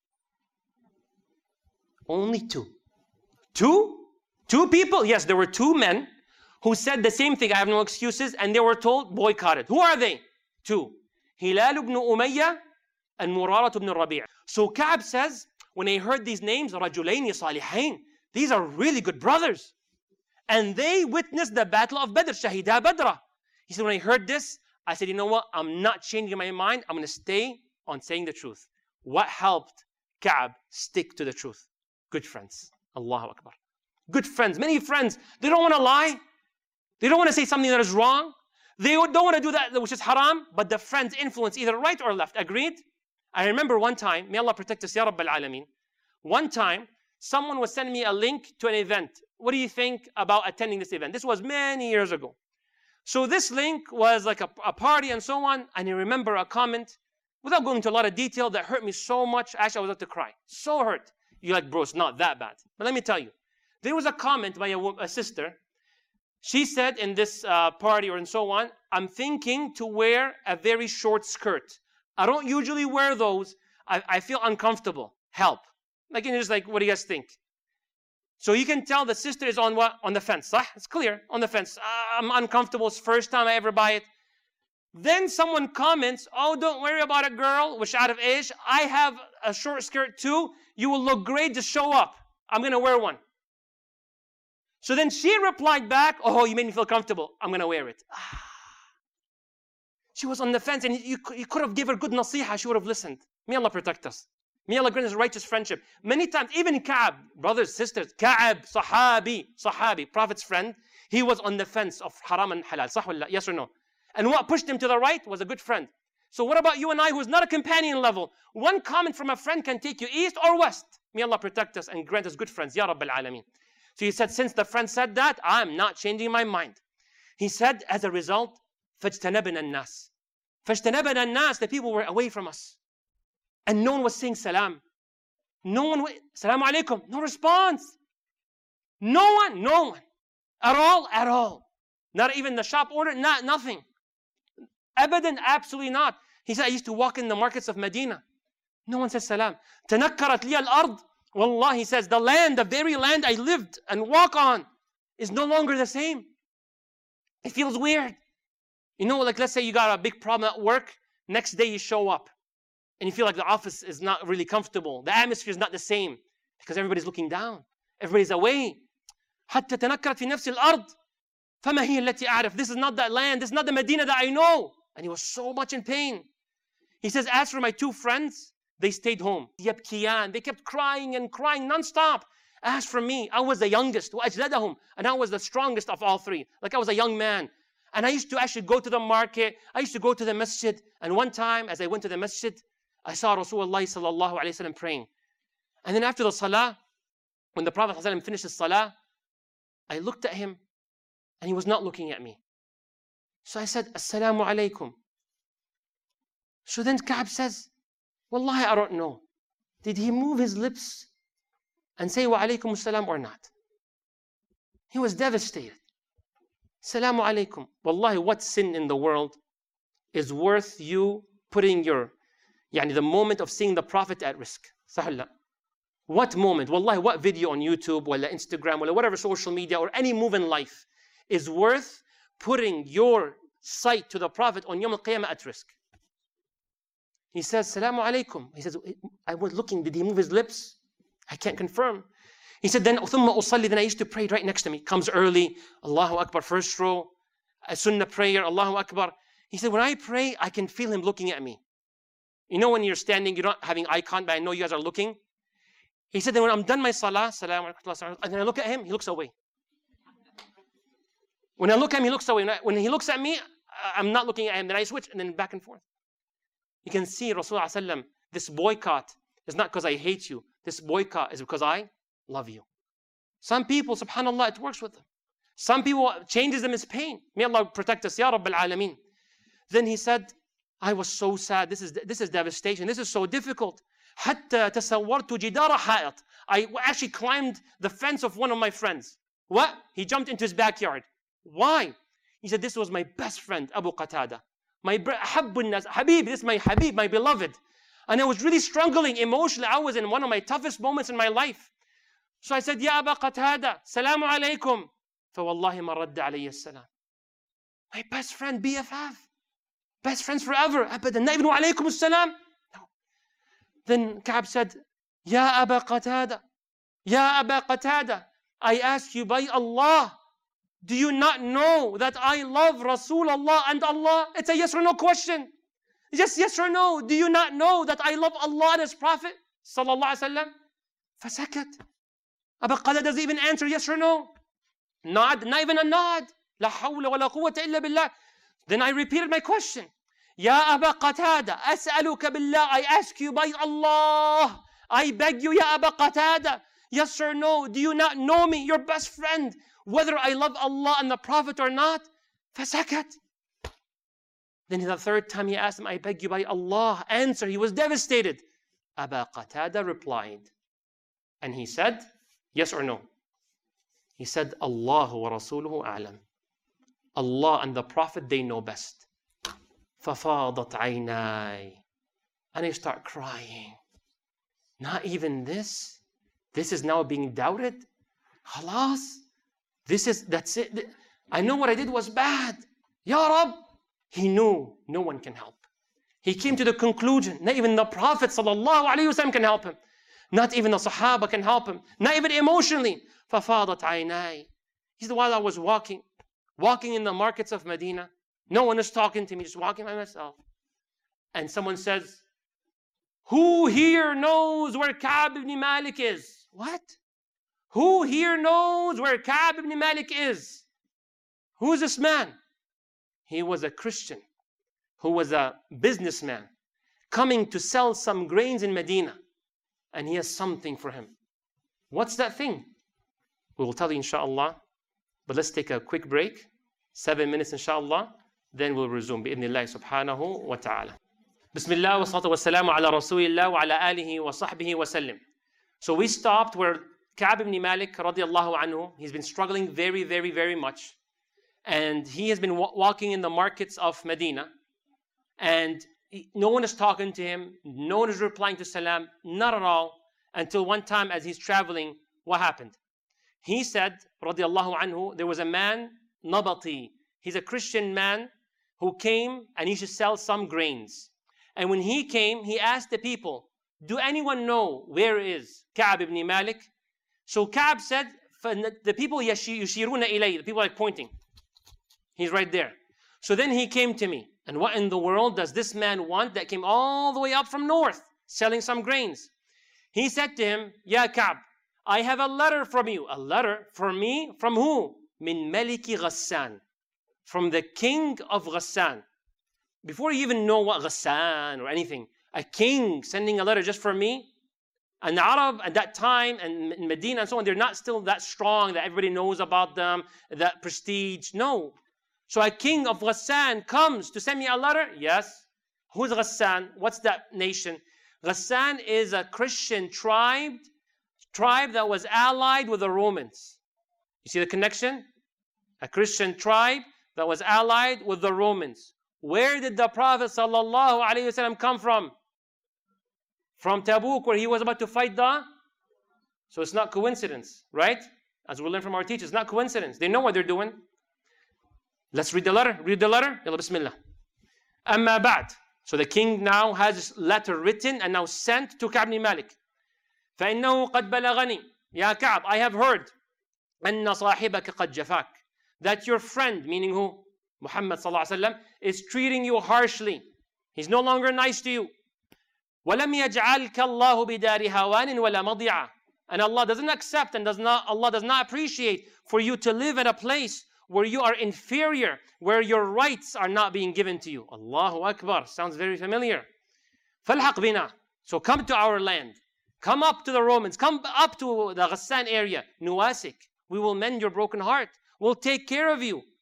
only two. Two? Two people? Yes, there were two men who said the same thing, I have no excuses, and they were told, boycotted. Who are they? Two. Hilal ibn Umayyah and Murarat ibn Rabi'. So Ka'b says, when I heard these names, Rajulayni Salihain, these are really good brothers. And they witnessed the battle of Badr, Shahida Badra. He said, when I heard this, I said, you know what? I'm not changing my mind. I'm going to stay on saying the truth. What helped Ka'b stick to the truth? Good friends. Allahu Akbar. Good friends. Many friends, they don't want to lie. They don't want to say something that is wrong. They don't want to do that which is haram. But the friends influence either right or left. Agreed? I remember one time, may Allah protect us, Ya Rabb al-Alameen. One time, someone was sending me a link to an event. What do you think about attending this event? This was many years ago. So this link was like a, a party and so on. And I remember a comment, without going into a lot of detail, that hurt me so much. Actually, I was about to cry. So hurt. You're like, bro, it's not that bad. But let me tell you. There was a comment by a, a sister. She said in this uh, party or and so on, I'm thinking to wear a very short skirt. I don't usually wear those. I, I feel uncomfortable. Help. Like, you're just like, what do you guys think? So you can tell the sister is on what? On the fence. Huh? It's clear. On the fence. Uh, I'm uncomfortable. It's the first time I ever buy it. Then someone comments, oh, don't worry about it, girl. Wish out of ish. I have a short skirt too. You will look great. Just show up. I'm going to wear one. So then she replied back, oh, you made me feel comfortable. I'm going to wear it. Ah. She was on the fence, and you, you could have given her good nasiha. She would have listened. May Allah protect us. May Allah grant us righteous friendship. Many times, even Ka'ab, brothers, sisters, Ka'ab, Sahabi, Sahabi, Prophet's friend, he was on the fence of haram and halal. Sah wallah, yes or no? And what pushed him to the right was a good friend. So what about you and I, who's not a companion level? One comment from a friend can take you east or west. May Allah protect us and grant us good friends. Ya Rabbil Alameen. So he said, since the friend said that, I'm not changing my mind. He said, as a result, فَاجْتَنَبْنَا النَّاسِ فَاجْتَنَبْنَا النَّاسِ The people were away from us. And no one was saying salam. No one, salam alaikum. No response. No one, no one. At all, at all. Not even the shop order, not nothing. Abadan, absolutely not. He said, I used to walk in the markets of Medina. No one says salam. تَنَكَّرَتْ لِيَ الْأَرْضِ Wallah, he says, the land, the very land I lived and walk on is no longer the same. It feels weird. You know, like let's say you got a big problem at work. Next day you show up. And you feel like the office is not really comfortable. The atmosphere is not the same. Because everybody's looking down. Everybody's away. حتى تنكرت في نفس الأرض فما هي التي أعرف. This is not that land. This is not the Medina that I know. And he was so much in pain. He says, as for my two friends, they stayed home. يبكيان. They kept crying and crying non-stop. As for me, I was the youngest. وأجلدهم. And I was the strongest of all three. Like I was a young man. And I used to actually go to the market. I used to go to the masjid. And one time, as I went to the masjid, I saw Rasulullah sallallahu alayhi wa sallam praying. And then after the salah, when the Prophet ﷺ finished his salah, I looked at him and he was not looking at me. So I said, Assalamu alaikum. So then Ka'ab says, Wallahi, I don't know. Did he move his lips and say wa alaikum assalam or not? He was devastated. Assalamu alaikum. Wallahi, what sin in the world is worth you putting your Yani the moment of seeing the Prophet at risk? Sahullah. What moment? Wallahi, what video on YouTube, or Instagram, or whatever social media, or any move in life is worth putting your sight to the Prophet on Yawm al-Qiyamah at risk? He says, Salamu alaikum. He says, I was looking, did he move his lips? I can't confirm. He said, then ثُمَّ أُصَلِّ Then I used to pray right next to me. Comes early, Allahu Akbar, first row, a sunnah prayer, Allahu Akbar. He said, when I pray, I can feel him looking at me. You know when you're standing, you're not having eye contact, but I know you guys are looking. He said that when I'm done my salah, salam alaikum, and then I look at him, he looks away. When I look at him, he looks away. When he looks at me, I'm not looking at him. Then I switch, and then back and forth. You can see Rasulullah sallam, this boycott is not because I hate you. This boycott is because I love you. Some people, subhanAllah, it works with them. Some people, changes them is pain. May Allah protect us, Ya Rabbil Alameen. Then he said, I was so sad. This is, this is devastation. This is so difficult. حتى تصورت جدار حائط. I actually climbed the fence of one of my friends. What? He jumped into his backyard. Why? He said, this was my best friend, Abu Qatada. My Habib, this is my Habib, my beloved. And I was really struggling emotionally. I was in one of my toughest moments in my life. So I said, Ya Abu Qatada, Salamu alaikum. فوالله ما رد علي السلام. My best friend, B F F. Best friends forever. أبدا. Not even wa alaykum assalam. No. Then Ka'ab said, Ya Aba Qatada, Ya Aba Qatada, I ask you by Allah, do you not know that I love Rasulullah and Allah? It's a yes or no question. Just yes or no. Do you not know that I love Allah and His Prophet? Sallallahu Alaihi Wasallam. فسكت. Aba Qatada doesn't even answer yes or no. Nod, not even a nod. La hawla wa la quwwata illa billah. Then I repeated my question. Ya Aba Qatada, as'aluka billah, I ask you by Allah. I beg you, Ya Aba Qatada. Yes or no, do you not know me, your best friend, whether I love Allah and the Prophet or not? فسكت. Then the third time he asked him, I beg you by Allah, answer. He was devastated. Aba Qatada replied. And he said, yes or no? He said, Allahu wa rasuluhu a'lam. Allah and the Prophet, they know best. فَفَاضَتْ عَيْنَاي. And I start crying. Not even this? This is now being doubted? Khalas? This is, that's it. I know what I did was bad. Ya Rab, He knew no one can help. He came to the conclusion, not even the Prophet ﷺ can help him. Not even the Sahaba can help him. Not even emotionally. فَفَاضَتْ عَيْنَاي. He said, while I was walking, walking in the markets of Medina, no one is talking to me, just walking by myself. And someone says, who here knows where Ka'b ibn Malik is? What? Who here knows where Ka'b ibn Malik is? Who is this man? He was a Christian who was a businessman coming to sell some grains in Medina. And he has something for him. What's that thing? We will tell you inshallah. But let's take a quick break. Seven minutes inshallah. Then we'll resume. Bi'idhnillahi subhanahu wa ta'ala. Bismillah wa salatu wa salamu ala rasulillah wa ala alihi wa sahbihi wa sallim. So we stopped where Ka'b ibn Malik radiallahu anhu, he's been struggling very, very, very much. And he has been wa- walking in the markets of Medina. And he, no one is talking to him. No one is replying to salam. Not at all. Until one time as he's traveling, what happened? He said, radiallahu anhu, there was a man, Nabati. He's a Christian man who came and he should sell some grains. And when he came, he asked the people, do anyone know where is Ka'b ibn Malik? So Ka'b said, the people yushiruna ilay, the people are pointing. He's right there. So then he came to me. And what in the world does this man want that came all the way up from north, selling some grains? He said to him, Ya Ka'b, I have a letter from you. A letter for me? From who? Min Maliki Ghassan. From the king of Ghassan. Before you even know what Ghassan or anything, a king sending a letter just for me? And the Arab at that time, and in Medina and so on, they're not still that strong that everybody knows about them, that prestige. No. So a king of Ghassan comes to send me a letter? Yes. Who's Ghassan? What's that nation? Ghassan is a Christian tribe, tribe that was allied with the Romans. You see the connection? A Christian tribe that was allied with the Romans. Where did the Prophet ﷺ come from? From Tabuk, where he was about to fight the... So it's not coincidence, right? As we learn from our teachers, it's not coincidence. They know what they're doing. Let's read the letter. Read the letter. Yalla bismillah. Amma ba'd. So the king now has this letter written and now sent to Ka'b ibn Malik. فَإِنَّهُ قَدْ بَلَغَنِي Ya Ka'b, I have heard أَنَّ صَاحِبَكَ قَدْ جَفَاكَ that your friend, meaning who? Muhammad sallallahu alaihi wasallam, is treating you harshly. He's no longer nice to you. وَلَمْ يَجْعَلْكَ اللَّهُ بِدَارِ هَوَانٍ وَلَا مَضِيعًا. And Allah doesn't accept and does not, Allah does not appreciate for you to live at a place where you are inferior, where your rights are not being given to you. Allahu Akbar. Sounds very familiar. فَالْحَقْ بِنَا. So come to our land. Come up to the Romans. Come up to the Ghassan area. Nuwasik. We will mend your broken heart. We'll take care of you.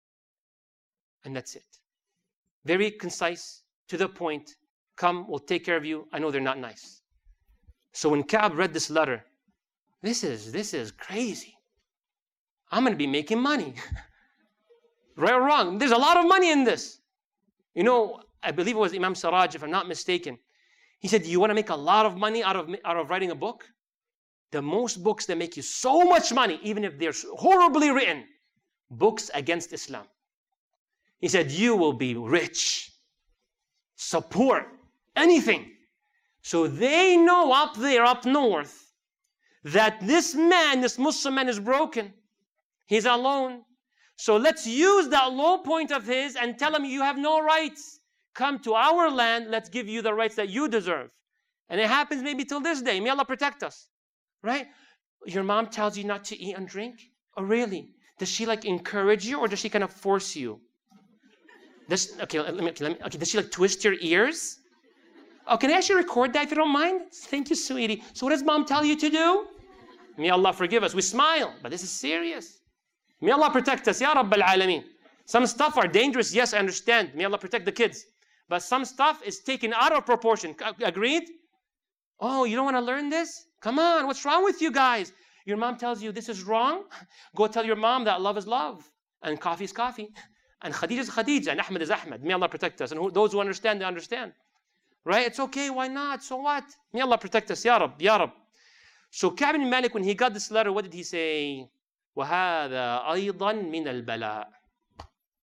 And that's it. Very concise, to the point. Come, we'll take care of you. I know they're not nice. So when Ka'b read this letter, this is, this is crazy. I'm going to be making money. Right or wrong? There's a lot of money in this. You know, I believe it was Imam Siraj, if I'm not mistaken. He said, do you want to make a lot of money out of, out of writing a book? The most books that make you so much money, even if they're horribly written, books against Islam. He said, you will be rich. Support. Anything. So they know up there, up north, that this man, this Muslim man is broken. He's alone. So let's use that low point of his and tell him you have no rights. Come to our land, let's give you the rights that you deserve. And it happens maybe till this day. May Allah protect us. Right? Your mom tells you not to eat and drink? Oh, really? Does she like encourage you or does she kind of force you? Does, okay, let me, let me, okay, does she like twist your ears? Oh, can I actually record that if you don't mind? Thank you, sweetie. So what does mom tell you to do? May Allah forgive us. We smile, but this is serious. May Allah protect us. Ya Rabbal Alameen. Some stuff are dangerous. Yes, I understand. May Allah protect the kids. But some stuff is taken out of proportion. Agreed? Oh, you don't want to learn this? Come on, what's wrong with you guys? Your mom tells you this is wrong? Go tell your mom that love is love. And coffee is coffee. And Khadija is Khadija. And Ahmed is Ahmed. May Allah protect us. And who, those who understand, they understand. Right? It's okay. Why not? So what? May Allah protect us. Ya Rab. Ya Rab. So Ka'b ibn Malik, when he got this letter, what did he say? وَهَذَا أَيْضًا مِنَ الْبَلَاءِ.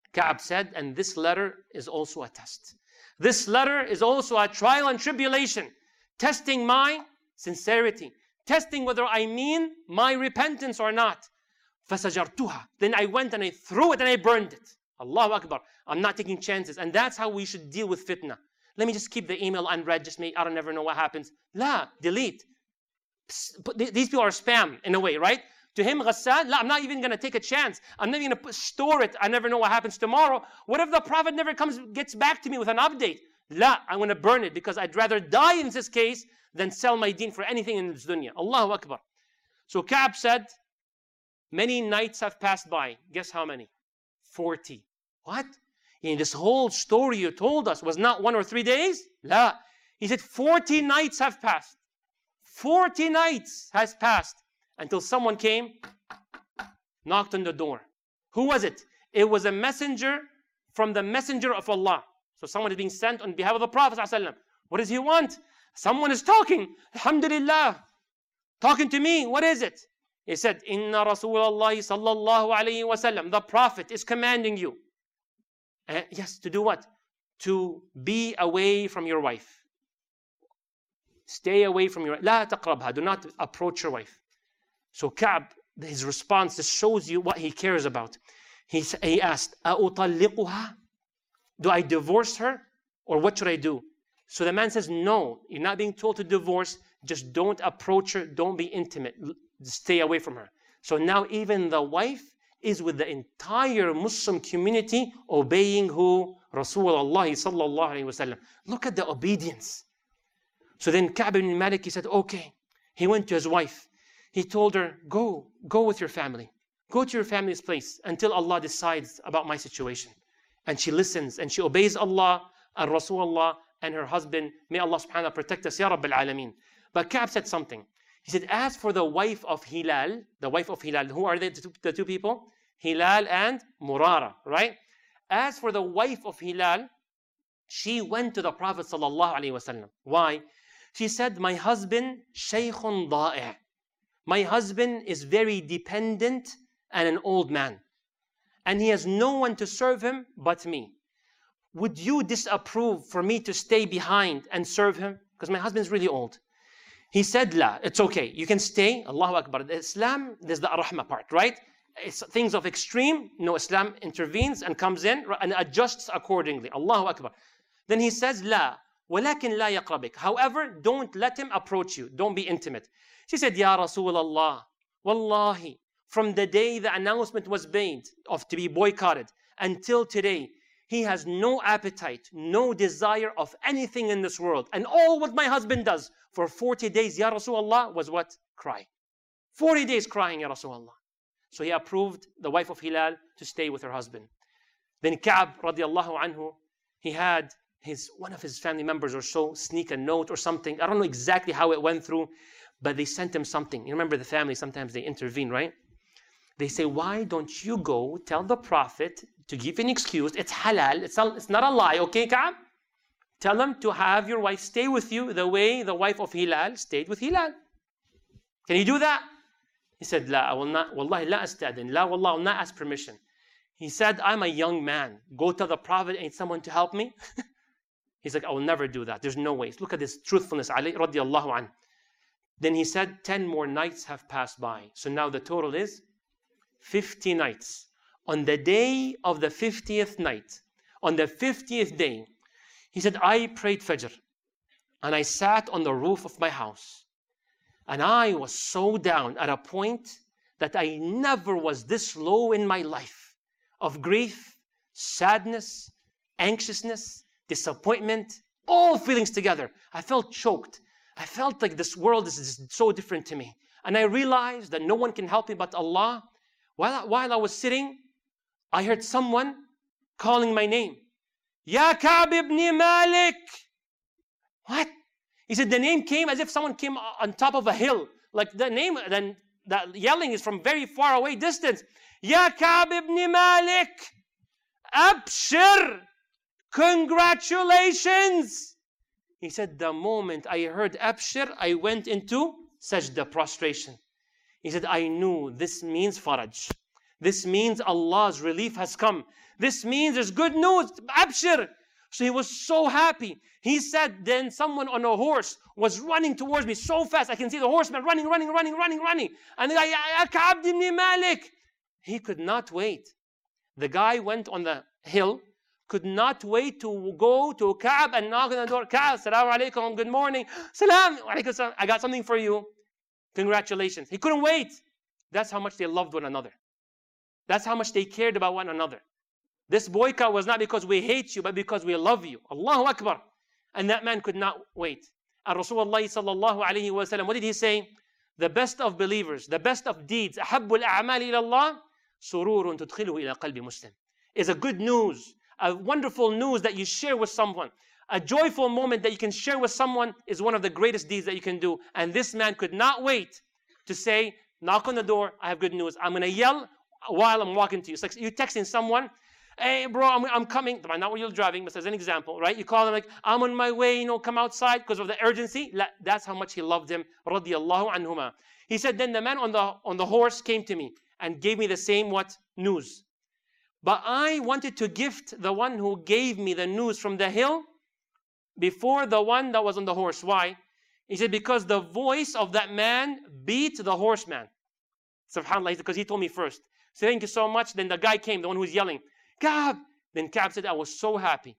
Ka'b said, and this letter is also a test. This letter is also a trial and tribulation, testing my sincerity, testing whether I mean my repentance or not. فَسَجَرْتُهَا. Then I went and I threw it and I burned it. Allahu Akbar. I'm not taking chances. And that's how we should deal with fitna. Let me just keep the email unread, just make, I don't never know what happens. La, delete. These people are spam in a way, right? To him, Ghassan, la, I'm not even going to take a chance. I'm not even going to store it. I never know what happens tomorrow. What if the Prophet never comes, gets back to me with an update? La, I'm going to burn it because I'd rather die in this case than sell my deen for anything in this dunya. Allahu Akbar. So Ka'b said, many nights have passed by. Guess how many? forty. What? In this whole story you told us was not one or three days? La. He said forty nights have passed. forty nights has passed until someone came, knocked on the door. Who was it? It was a messenger from the messenger of Allah. So someone is being sent on behalf of the Prophet ﷺ. What does he want? Someone is talking. Alhamdulillah. Talking to me. What is it? He said, Inna Rasulullah sallallahu alayhi wa sallam. The Prophet is commanding you. Uh, yes, to do what? To be away from your wife. Stay away from your wife. La taqrabha. Do not approach your wife. So Ka'b, his response, this shows you what he cares about. He, he asked, أَأُطَلِّقُهَا? Do I divorce her? Or what should I do? So the man says, no, you're not being told to divorce. Just don't approach her. Don't be intimate. Stay away from her. So now even the wife is with the entire Muslim community obeying who? Rasulullah sallallahu alayhi wa sallam. Look at the obedience. So then Ka'b ibn Malik, he said, okay. He went to his wife. He told her, go, go with your family. Go to your family's place until Allah decides about my situation. And she listens and she obeys Allah and Rasulullah and her husband. May Allah subhanahu wa ta'ala protect us, Ya Rabbil Alameen. But Ka'b said something. He said, as for the wife of Hilal, the wife of Hilal, who are they, the two, the two people? Hilal and Murara, right? As for the wife of Hilal, she went to the Prophet sallallahu alaihi wasallam. Why? She said, my husband, shaykhun da'i'. My husband is very dependent and an old man. And he has no one to serve him but me. Would you disapprove for me to stay behind and serve him? Because my husband's really old. He said, la, it's okay. You can stay. Allahu Akbar. Islam, there's the ar-rahma part, right? It's things of extreme. No, Islam intervenes and comes in and adjusts accordingly. Allahu Akbar. Then he says, la, walakin la yaqrabik. However, don't let him approach you. Don't be intimate. She said, Ya Rasulullah, wallahi, from the day the announcement was made of to be boycotted until today, he has no appetite, no desire of anything in this world. And all what my husband does for forty days, Ya Rasulullah, was what? Cry. forty days crying, Ya Rasulullah. So he approved the wife of Hilal to stay with her husband. Then Ka'b radiallahu anhu, he had his one of his family members or so sneak a note or something. I don't know exactly how it went through, but they sent him something. You remember the family, sometimes they intervene, right? They say, why don't you go tell the Prophet to give an excuse? It's halal. It's, a, it's not a lie, okay, Ka'b? Tell him to have your wife stay with you the way the wife of Hilal stayed with Hilal. Can you do that? He said, La, I will not. Wallahi, la astadin. La, wallah, I will not ask permission. He said, I'm a young man. Go tell the Prophet, ain't someone to help me? He's like, I will never do that. There's no way. Look at this truthfulness. Ali radiallahu anhu. Then he said, ten more nights have passed by. So now the total is fifty nights. On the day of the fiftieth night, on the fiftieth day, he said, I prayed Fajr and I sat on the roof of my house. And I was so down at a point that I never was this low in my life of grief, sadness, anxiousness, disappointment, all feelings together. I felt choked. I felt like this world is just so different to me. And I realized that no one can help me but Allah. While, while I was sitting, I heard someone calling my name. Ya Ka'b ibn Malik. What? He said the name came as if someone came on top of a hill. Like the name, then that yelling is from very far away distance. Ya Ka'b ibn Malik. Abshir. Congratulations. He said, the moment I heard Abshir, I went into sajda, prostration. He said, I knew this means faraj. This means Allah's relief has come. This means there's good news. Abshir. So he was so happy. He said, then someone on a horse was running towards me so fast. I can see the horseman running, running, running, running, running. And the guy, Ya Ka'b ibn Malik. He could not wait. The guy went on the hill, could not wait to go to Ka'b and knock on the door. Ka'b, Assalamu alaikum, good morning. Salam, alaikum salam. I got something for you. Congratulations. He couldn't wait. That's how much they loved one another. That's how much they cared about one another. This boycott was not because we hate you, but because we love you. Allahu Akbar. And that man could not wait. And Rasulullah sallallahu alayhi wa sallam, what did he say? The best of believers, the best of deeds, أحب الأعمال إلى الله سرور تدخله إلى قلب مسلم, is a good news, a wonderful news that you share with someone. A joyful moment that you can share with someone is one of the greatest deeds that you can do. And this man could not wait to say, knock on the door, I have good news. I'm going to yell while I'm walking to you. It's like you texting someone, hey bro, I'm, I'm coming. Not when you're driving, but as an example, right? You call them like, I'm on my way, you know, come outside because of the urgency. That's how much he loved him, radiyallahu anhuma. He said, then the man on the, on the horse came to me and gave me the same what? News. But I wanted to gift the one who gave me the news from the hill before the one that was on the horse. Why? He said, because the voice of that man beat the horseman. SubhanAllah, because he told me first. So thank you so much. Then the guy came, the one who was yelling, Ka'b. Then Ka'b said, I was so happy.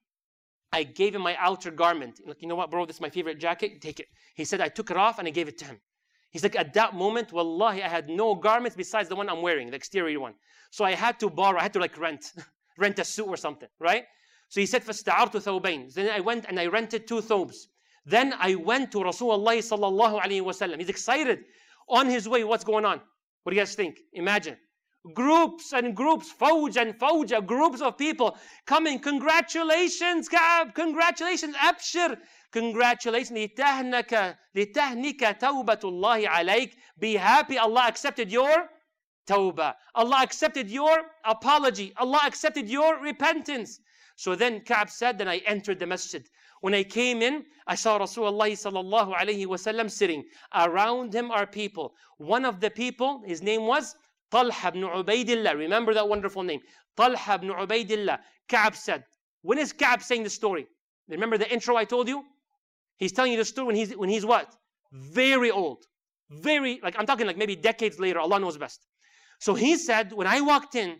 I gave him my outer garment. Like, you know what, bro, this is my favorite jacket. Take it. He said, I took it off and I gave it to him. He's like, at that moment, wallahi, I had no garments besides the one I'm wearing, the exterior one. So I had to borrow, I had to like rent, rent a suit or something, right? So he said, فَاسْتَعَرْتُ ثَوْبَيْنِ. Then I went and I rented two thobes. Then I went to Rasulullah sallallahu alayhi wa sallam. He's excited. On his way, what's going on? What do you guys think? Imagine. Groups and groups, fawj and fawja, groups of people coming. Congratulations, Ka'b. Congratulations, Abshir. Congratulations. لِتَهْنِكَ لِتَهْنِكَ تَوْبَةُ اللَّهِ عَلَيْكَ. Be happy. Allah accepted your tawbah. Allah accepted your apology. Allah accepted your repentance. So then Ka'b said, then I entered the masjid. When I came in, I saw Rasulullah sallallahu alayhi wa sallam sitting. Around him are people. One of the people, his name was Talha ibn Ubaidillah. Remember that wonderful name. Talha ibn Ubaidillah. Ka'b said, when is Ka'b saying the story? Remember the intro I told you? He's telling you the story when he's, when he's what? Very old. Very, like I'm talking like maybe decades later. Allah knows best. So he said, when I walked in,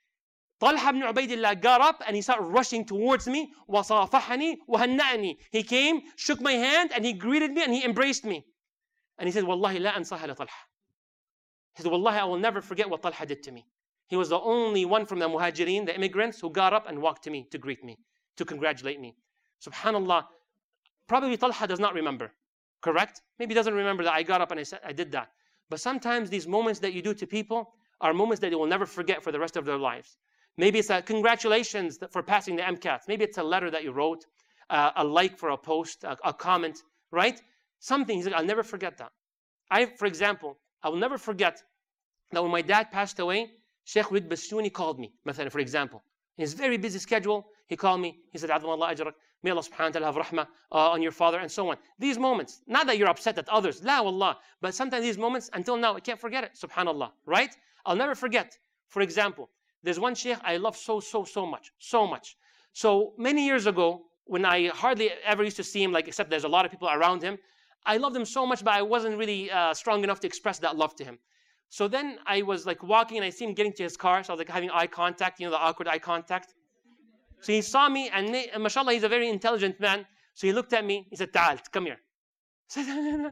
Talha ibn Ubaidillah got up and he started rushing towards me. وَصَافَحَنِي وَهَنَّأَنِي. He came, shook my hand, and he greeted me and he embraced me. And he said, Wallahi la ansaha li Talha. He said, Wallahi, I will never forget what Talha did to me. He was the only one from the muhajirin, the immigrants, who got up and walked to me to greet me, to congratulate me. Subhanallah, probably Talha does not remember, correct? Maybe he doesn't remember that I got up and I said, I did that. But sometimes these moments that you do to people are moments that they will never forget for the rest of their lives. Maybe it's a congratulations for passing the MCAT. Maybe it's a letter that you wrote, uh, a like for a post, a, a comment, right? Something. He's like, I'll never forget that. I, for example, I will never forget that when my dad passed away, Sheikh Rid Basuni called me, for example. In his very busy schedule, he called me. He said, Adham Allah ajrak, may Allah subhanahu wa ta'ala have rahmah uh, on your father, and so on. These moments, not that you're upset at others, la wallah, but sometimes these moments, until now, I can't forget it, subhanallah, right? I'll never forget. For example, there's one sheikh I love so, so, so much, so much. So many years ago, when I hardly ever used to see him, like except there's a lot of people around him, I loved him so much, but I wasn't really uh, strong enough to express that love to him. So then I was like walking and I see him getting to his car, so I was like having eye contact, you know, the awkward eye contact. So he saw me, and, and mashallah, he's a very intelligent man. So he looked at me, he said, Ta'al, come here. He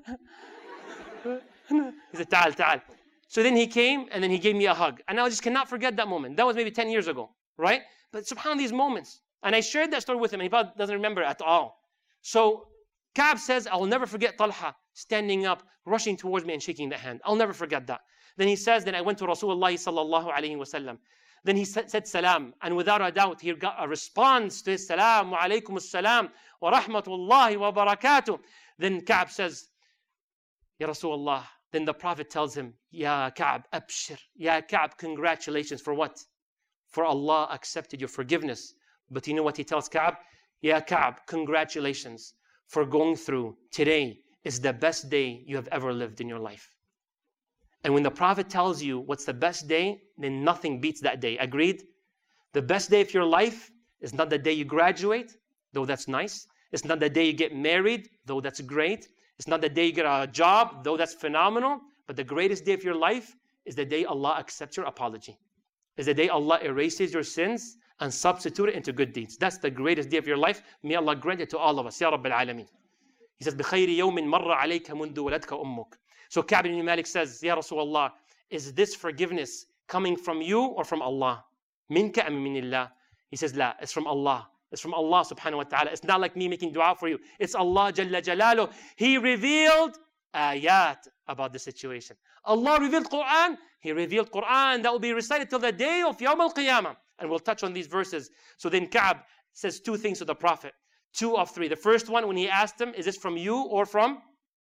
said, Ta'al, Ta'al. So then he came and then he gave me a hug. And I just cannot forget that moment. That was maybe ten years ago, right? But subhanAllah, these moments. And I shared that story with him and he probably doesn't remember at all. So Ka'b says, I will never forget Talha standing up, rushing towards me and shaking the hand. I'll never forget that. Then he says, then I went to Rasulullah sallallahu alayhi wa sallam. Then he said salam. And without a doubt, he got a response to his salam. Wa alaykum as-salam wa rahmatullahi wa barakatuh. Then Ka'b says, Ya Rasulullah. Then the Prophet tells him, Ya Ka'b, abshir. Ya Ka'b, congratulations. For what? For Allah accepted your forgiveness. But you know what he tells Ka'b? Ya Ka'b, congratulations for going through. Today is the best day you have ever lived in your life. And when the Prophet tells you what's the best day, then nothing beats that day. Agreed? The best day of your life is not the day you graduate, though that's nice. It's not the day you get married, though that's great. It's not the day you get a job, though that's phenomenal. But the greatest day of your life is the day Allah accepts your apology. Is the day Allah erases your sins and substitute it into good deeds. That's the greatest day of your life. May Allah grant it to all of us. Ya Rabbil Alameen. He says, بِخَيْرِ يَوْمٍ مَرَّ عَلَيْكَ مُنْدُ وَلَدْكَ أُمُّكَ. So Ka'b ibn Malik says, Ya Rasulullah, is this forgiveness coming from you or from Allah? Minka am minillah? He says, La, it's from Allah. It's from Allah subhanahu wa ta'ala. It's not like me making dua for you. It's Allah Jalla Jalaluh. He revealed ayat about the situation. Allah revealed Quran. He revealed Quran that will be recited till the day of Yawm al-Qiyamah. And we'll touch on these verses. So then Ka'b says two things to the Prophet. Two of three. The first one, when he asked him, is this from you or from?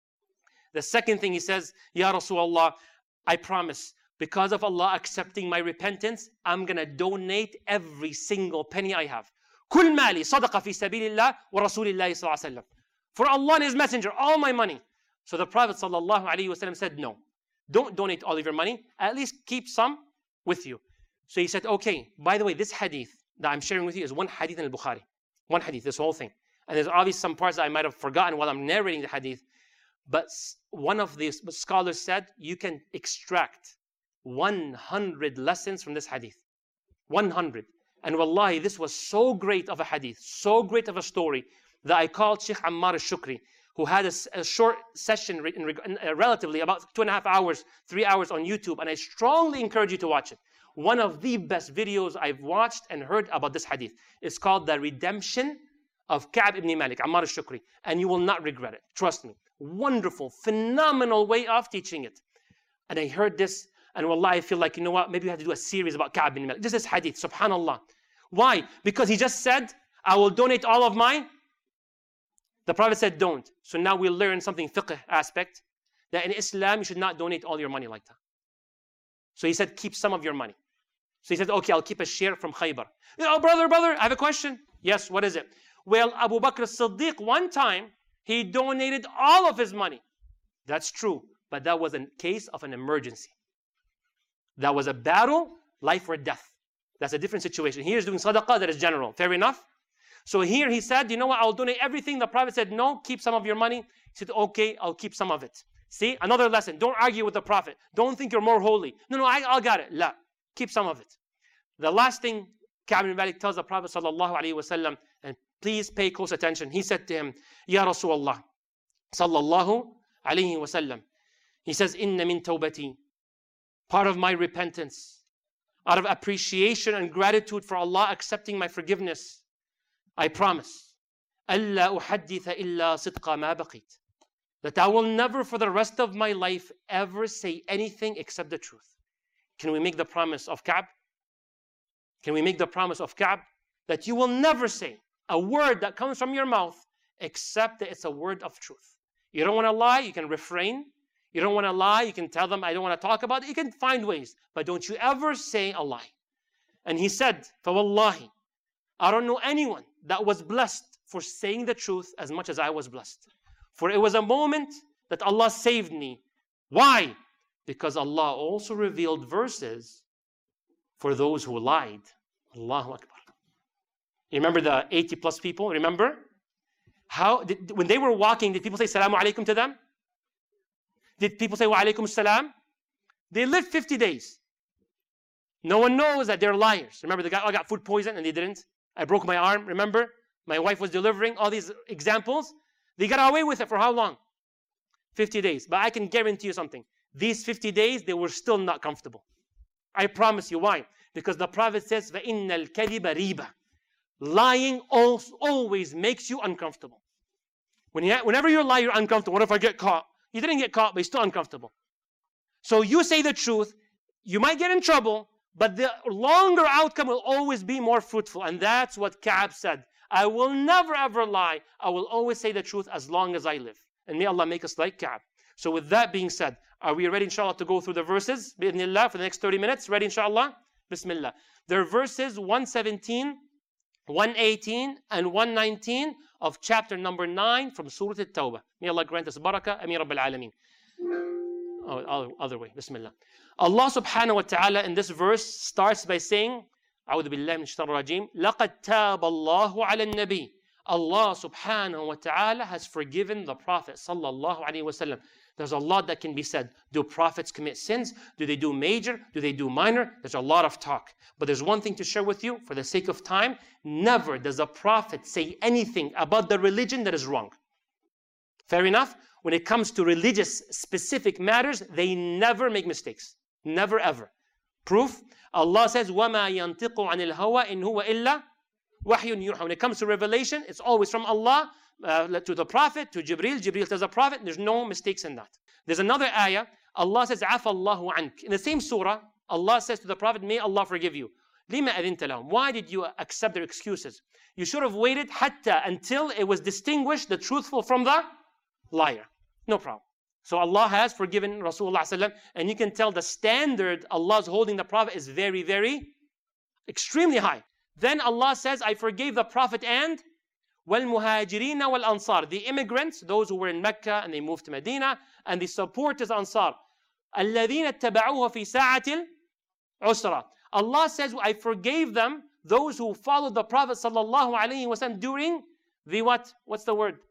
The second thing he says, Ya Rasulullah, I promise, because of Allah accepting my repentance, I'm going to donate every single penny I have. كل مالي صدقة في سبيل الله ورسول الله صلى الله عليه وسلم. For Allah and His Messenger, all my money. So the Prophet sallallahu alaihi wasallam said, no, don't donate all of your money. At least keep some with you. So he said, okay, by the way, this hadith that I'm sharing with you is one hadith in al-Bukhari. One hadith, this whole thing. And there's obviously some parts that I might have forgotten while I'm narrating the hadith. But one of these scholars said, you can extract one hundred lessons from this hadith. one hundred. And wallahi, this was so great of a hadith, so great of a story, that I called Sheikh Ammar al-Shukri, who had a, a short session, in, in, uh, relatively about two and a half hours, three hours on YouTube. And I strongly encourage you to watch it. One of the best videos I've watched and heard about this hadith. It's called The Redemption of Ka'b ibn Malik, Ammar al-Shukri. And you will not regret it. Trust me. Wonderful, phenomenal way of teaching it. And I heard this, and wallahi, I feel like, you know what, maybe we have to do a series about Ka'b ibn Malik. This is hadith, subhanallah. Why? Because he just said, I will donate all of mine. The Prophet said, don't. So now we learn something fiqh aspect, that in Islam, you should not donate all your money like that. So he said, keep some of your money. So he said, okay, I'll keep a share from Khaybar. Oh, brother, brother, I have a question. Yes, what is it? Well, Abu Bakr as-Siddiq, one time, he donated all of his money. That's true. But that was a case of an emergency. That was a battle, life or death. That's a different situation. Here he's doing sadaqah that is general. Fair enough? So here he said, you know what, I'll donate everything. The Prophet said, no, keep some of your money. He said, okay, I'll keep some of it. See, another lesson. Don't argue with the Prophet. Don't think you're more holy. No, no, I, I got it. La, keep some of it. The last thing Ka'b ibn Malik tells the Prophet sallallahu alaihi wasallam, and please pay close attention. He said to him, Ya Rasulullah sallallahu alaihi wasallam. He says, Inna min tawbati. Part of my repentance, out of appreciation and gratitude for Allah accepting my forgiveness, I promise, أَلَّا أُحَدِّثَ إِلَّا صِدْقَ مَا بَقِيتَ, that I will never for the rest of my life ever say anything except the truth. Can we make the promise of Ka'b? Can we make the promise of Ka'b that you will never say a word that comes from your mouth except that it's a word of truth? You don't want to lie, you can refrain. You don't want to lie, you can tell them, I don't want to talk about it. You can find ways, but don't you ever say a lie. And he said, فَوَاللَّهِ, I don't know anyone that was blessed for saying the truth as much as I was blessed. For it was a moment that Allah saved me. Why? Because Allah also revealed verses for those who lied. Allahu Akbar. You remember the eighty plus people? Remember? How did, when they were walking, did people say Salamu Alaikum to them? Did people say wa alaikum salam? They lived fifty days. No one knows that they're liars. Remember the guy, oh, I got food poison and they didn't. I broke my arm, remember? My wife was delivering, all these examples. They got away with it for how long? fifty days. But I can guarantee you something. These fifty days, they were still not comfortable. I promise you. Why? Because the Prophet says, فَإِنَّ الْكَذِبَ رِيبَ. Lying always makes you uncomfortable. When you, whenever you lie, you're uncomfortable. What if I get caught? You didn't get caught, but you're still uncomfortable. So you say the truth, you might get in trouble, but the longer outcome will always be more fruitful. And that's what Ka'b said. I will never ever lie. I will always say the truth as long as I live. And may Allah make us like Ka'b. So with that being said, are we ready inshallah to go through the verses? Bi-idhnillah, for the next thirty minutes. Ready inshallah? Bismillah. There are verses one seventeen, one eighteen, and one nineteen of chapter number nine from Surah At-Tawbah. May Allah grant us barakah. Ameen Rabbil Alameen. Oh, other way. Bismillah. Allah subhanahu wa ta'ala in this verse starts by saying, أعوذ بالله من الشيطان الرجيم. لقد تاب الله على النبي. Allah subhanahu wa ta'ala has forgiven the Prophet sallallahu alaihi wasallam. There's a lot that can be said. Do prophets commit sins? Do they do major? Do they do minor? There's a lot of talk. But there's one thing to share with you for the sake of time. Never does a prophet say anything about the religion that is wrong. Fair enough? When it comes to religious specific matters, they never make mistakes. Never ever. Proof? Allah says, وَمَا يَنْتِقُ عَنِ الْهَوَىٰ إِنْ هُوَ إِلَّا وَحْيٌ يُوحَىٰ. When it comes to revelation, it's always from Allah uh, to the Prophet, to Jibreel. Jibreel tells the Prophet, there's no mistakes in that. There's another ayah, Allah says, عَفَى اللَّهُ عَنْكَ. In the same surah, Allah says to the Prophet, may Allah forgive you. لِمَا أَذِنْتَ لَهُمْ. Why did you accept their excuses? You should have waited حَتَّى until it was distinguished the truthful from the liar. No problem. So Allah has forgiven Rasulullah sallam, and you can tell the standard Allah is holding the Prophet is very, very, extremely high. Then Allah says, I forgave the Prophet and وَالْمُهَاجِرِينَ وَالْأَنصَارِ. The immigrants, those who were in Mecca and they moved to Medina, and the supporters Ansar. الَّذِينَ اتَّبَعُوهُ فِي سَاعَةِ الْعُسْرَةِ. Allah says, I forgave them, those who followed the Prophet sallallahu alaihi wasallam during the what? What's the word?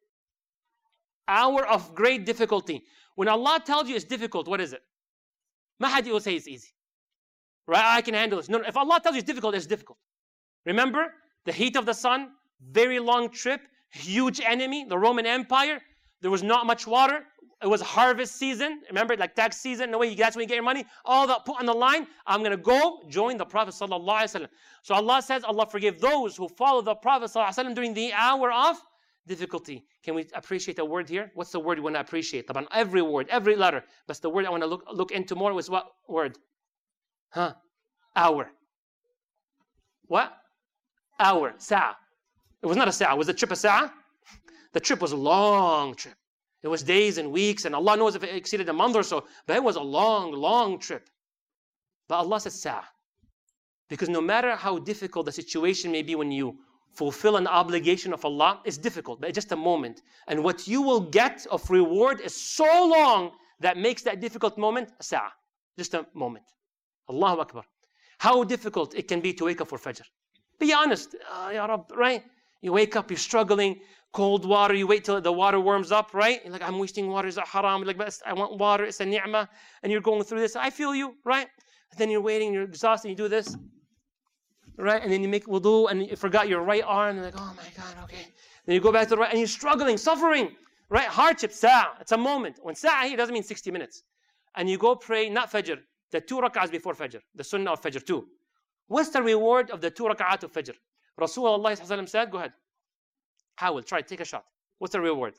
Hour of great difficulty. When Allah tells you it's difficult, what is it? Mahadi will say it's easy. Right? I can handle this. No, no, if Allah tells you it's difficult, it's difficult. Remember, the heat of the sun, very long trip, huge enemy, the Roman Empire. There was not much water. It was harvest season. Remember, like tax season, the way that's when you get your money. All that put on the line. I'm going to go join the Prophet sallallahu alaihi wasallam. So Allah says, Allah forgive those who follow the Prophet sallallahu alaihi wasallam during the hour of difficulty. Can we appreciate a word here? What's the word we want to appreciate? About every word, every letter. But the word I want to look look into more was what word? Huh? Hour. What? Hour. Sa'a. It was not a sa'a. Was the trip a sa'a? The trip was a long trip. It was days and weeks, and Allah knows if it exceeded a month or so. But it was a long, long trip. But Allah said sa'a. Because no matter how difficult the situation may be when you fulfill an obligation of Allah, it's difficult, but it's just a moment. And what you will get of reward is so long that makes that difficult moment a sa'a. Just a moment. Allahu Akbar. How difficult it can be to wake up for Fajr. Be honest. Uh, Ya Rabb, right? You wake up, you're struggling. Cold water, you wait till the water warms up, right? You're like, I'm wasting water, is that haram? You're like, but I want water, it's a ni'mah. And you're going through this. I feel you, right? And then you're waiting, you're exhausted, you do this. Right? And then you make wudu and you forgot your right arm. You're like, oh my God, okay. Then you go back to the right and you're struggling, suffering. Right? Hardship, sa'a. It's a moment. When sa'a here doesn't mean sixty minutes. And you go pray, not Fajr, the two rak'ahs before Fajr, the sunnah of Fajr too. What's the reward of the two rak'ahs of Fajr? Rasulullah said, go ahead. How will? Try, take a shot. What's the reward?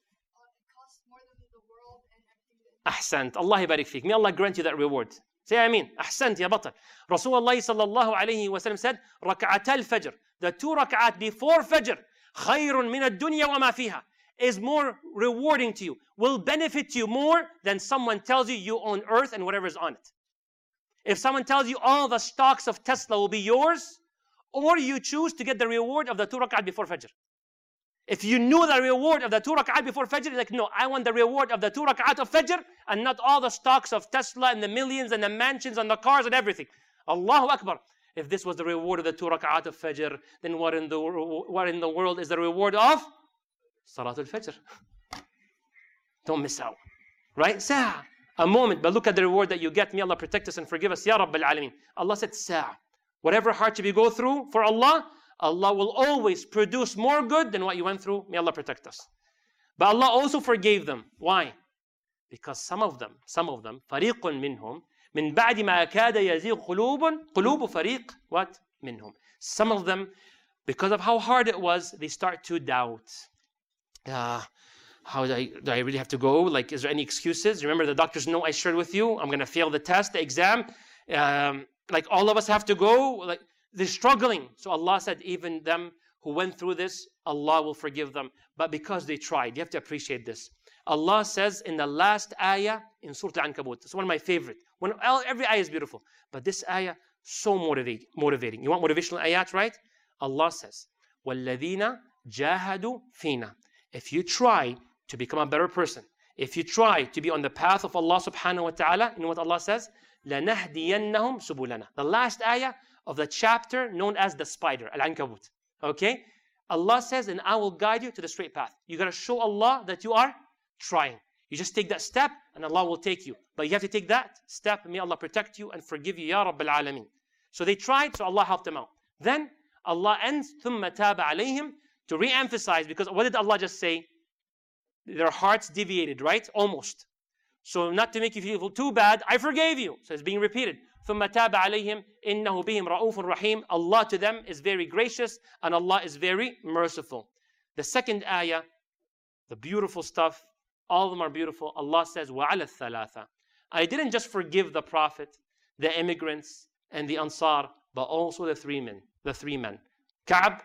Ahsant. Allah barik feek. May Allah grant you that reward. Say Ameen. Ahsant ya batal. Rasulullah sallallahu alayhi wa sallam said, Rak'at al-Fajr. The two rak'at before Fajr, khayrun min ad-dunya wa ma fiha, is more rewarding to you, will benefit you more than someone tells you you own earth and whatever is on it. If someone tells you all the stocks of Tesla will be yours, or you choose to get the reward of the two rak'at before Fajr. If you knew the reward of the two rak'at before Fajr, you're like, no, I want the reward of the two rak'at of Fajr and not all the stocks of Tesla and the millions and the mansions and the cars and everything. Allahu Akbar. If this was the reward of the two rak'at of Fajr, then what in the, what in the world is the reward of Salatul Fajr? Don't miss out. Right? Sa'a. A moment, but look at the reward that you get. May Allah protect us and forgive us. Ya Rabbil Alameen. Allah said, Sa'a. Whatever hardship you go through for Allah, Allah will always produce more good than what you went through. May Allah protect us. But Allah also forgave them. Why? Because some of them, some of them, فَرِيقٌ مِّنْهُمْ مِنْ بَعْدِ مَا كَادَ يَزِيغُ قُلُوبٌ قُلُوبُ فَرِيقٌ What? مِّنْهُمْ. Some of them, because of how hard it was, they start to doubt. Uh, how do I, do I really have to go? Like, is there any excuses? Remember the doctor's note I shared with you? I'm going to fail the test, the exam. Um, like all of us have to go. Like, they're struggling. So Allah said, even them who went through this, Allah will forgive them. But because they tried, you have to appreciate this. Allah says in the last ayah in Surah Al-Ankabut, it's one of my favorite. When, every ayah is beautiful. But this ayah, so motivate, motivating. You want motivational ayat, right? Allah says, وَالَّذِينَ جَاهَدُوا فِينَا. If you try to become a better person, if you try to be on the path of Allah subhanahu wa ta'ala, you know what Allah says? لَنَهْدِيَنَّهُمْ سُبُلَنَا. The last ayah, of the chapter known as the spider, Al-Ankabut. Okay? Allah says, and I will guide you to the straight path. You got to show Allah that you are trying. You just take that step and Allah will take you. But you have to take that step. May Allah protect you and forgive you. Ya Rabbil Alameen. So they tried, so Allah helped them out. Then Allah ends, ثُمَّ تَابَ عَلَيْهِمْ, to re-emphasize, because what did Allah just say? Their hearts deviated, right? Almost. So not to make you feel too bad, I forgave you. So it's being repeated. ثُمَّ تَابَ عَلَيْهِمْ إِنَّهُ بِهِمْ رَؤُوفٌ رَحِيمٌ. Allah to them is very gracious and Allah is very merciful. The second ayah, the beautiful stuff, all of them are beautiful. Allah says, وَعَلَى الثَّلَاثَةِ. I didn't just forgive the Prophet, the immigrants, and the Ansar, but also the three men. The three men. Ka'b,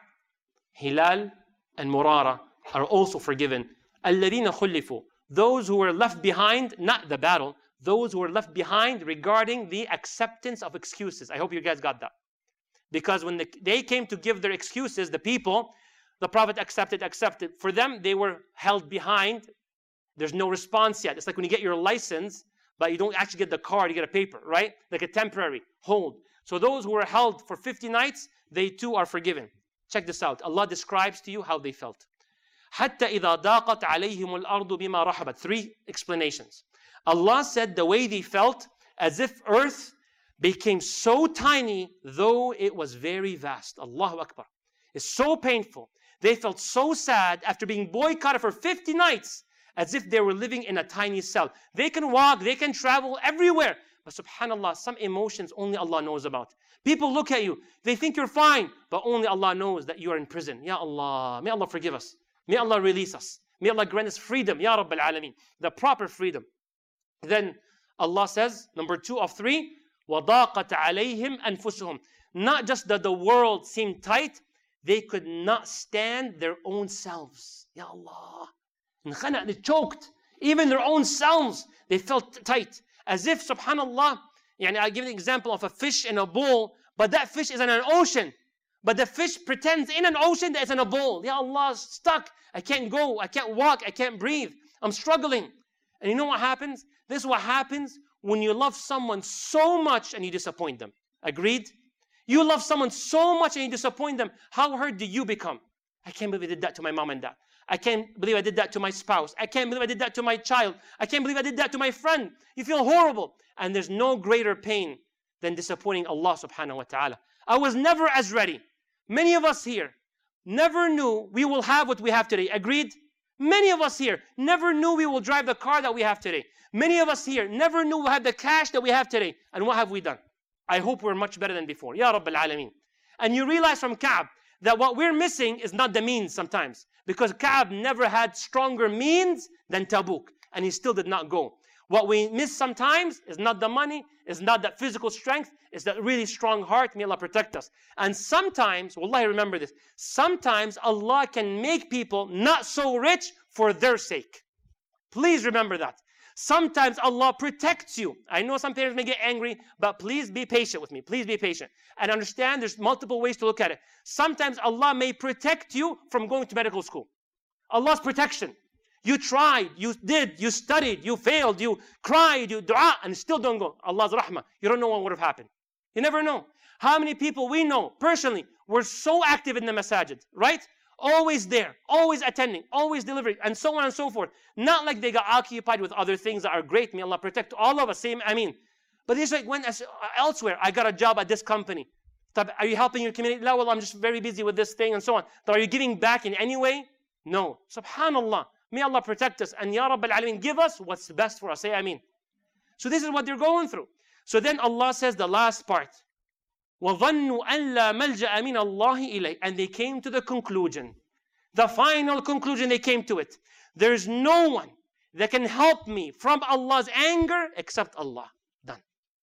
Hilal, and Murara are also forgiven. الَّذِينَ خُلِّفُوا. Those who were left behind, not the battle, those who were left behind regarding the acceptance of excuses. I hope you guys got that. Because when the, they came to give their excuses, the people, the Prophet accepted, accepted. For them, they were held behind. There's no response yet. It's like when you get your license, but you don't actually get the card, you get a paper, right? Like a temporary hold. So those who were held for fifty nights, they too are forgiven. Check this out. Allah describes to you how they felt. حَتَّى إِذَا ضَاقَتْ عَلَيْهِمُ الْأَرْضُ بِمَا رَحَبَتْ. Three explanations. Allah said the way they felt, as if earth became so tiny, though it was very vast. Allahu Akbar. It's so painful. They felt so sad after being boycotted for fifty nights, as if they were living in a tiny cell. They can walk, they can travel everywhere. But subhanAllah, some emotions only Allah knows about. People look at you, they think you're fine, but only Allah knows that you are in prison. Ya Allah, may Allah forgive us. May Allah release us. May Allah grant us freedom. Ya Rabbil Alameen. The proper freedom. Then Allah says, number two of three, وَضَاقَتْ عَلَيْهِمْ أَنفُسُهُمْ. Not just that the world seemed tight, they could not stand their own selves. Ya Allah. They choked. Even their own selves, they felt tight. As if, subhanAllah, yani I give an example of a fish in a bowl, but that fish is in an ocean. But the fish pretends in an ocean that it's in a bowl. Ya Allah, stuck. I can't go. I can't walk. I can't breathe. I'm struggling. And you know what happens? This is what happens when you love someone so much and you disappoint them. Agreed? You love someone so much and you disappoint them. How hurt do you become? I can't believe I did that to my mom and dad. I can't believe I did that to my spouse. I can't believe I did that to my child. I can't believe I did that to my friend. You feel horrible. And there's no greater pain than disappointing Allah subhanahu wa ta'ala. I was never as ready. Many of us here never knew we will have what we have today. Agreed? Many of us here never knew we will drive the car that we have today. Many of us here never knew we'll have the cash that we have today. And what have we done? I hope we're much better than before. Ya Rabbil Alameen. And you realize from Ka'b that what we're missing is not the means sometimes. Because Ka'b never had stronger means than Tabuk. And he still did not go. What we miss sometimes is not the money, is not that physical strength, it's that really strong heart. May Allah protect us. And sometimes, wallahi, remember this, sometimes Allah can make people not so rich for their sake. Please remember that. Sometimes Allah protects you. I know some parents may get angry, but please be patient with me. Please be patient. And understand there's multiple ways to look at it. Sometimes Allah may protect you from going to medical school. Allah's protection. You tried, you did, you studied, you failed, you cried, you dua, and still don't go. Allah's rahmah. You don't know what would have happened. You never know. How many people we know, personally, were so active in the masajid, right? Always there, always attending, always delivering, and so on and so forth. Not like they got occupied with other things that are great. May Allah protect all of us. Same, I mean. But it's like when elsewhere, I got a job at this company. Are you helping your community? No, well, I'm just very busy with this thing and so on. But are you giving back in any way? No. Subhanallah. May Allah protect us. And Ya Rabbil Alameen, give us what's best for us. Say Ameen. So this is what they're going through. So then Allah says the last part. وَظَنُّوا أَن لَا مَلْجَأَ مِنَ اللَّهِ إِلَيْهِ. And they came to the conclusion. The final conclusion, they came to it. There's no one that can help me from Allah's anger except Allah. Done.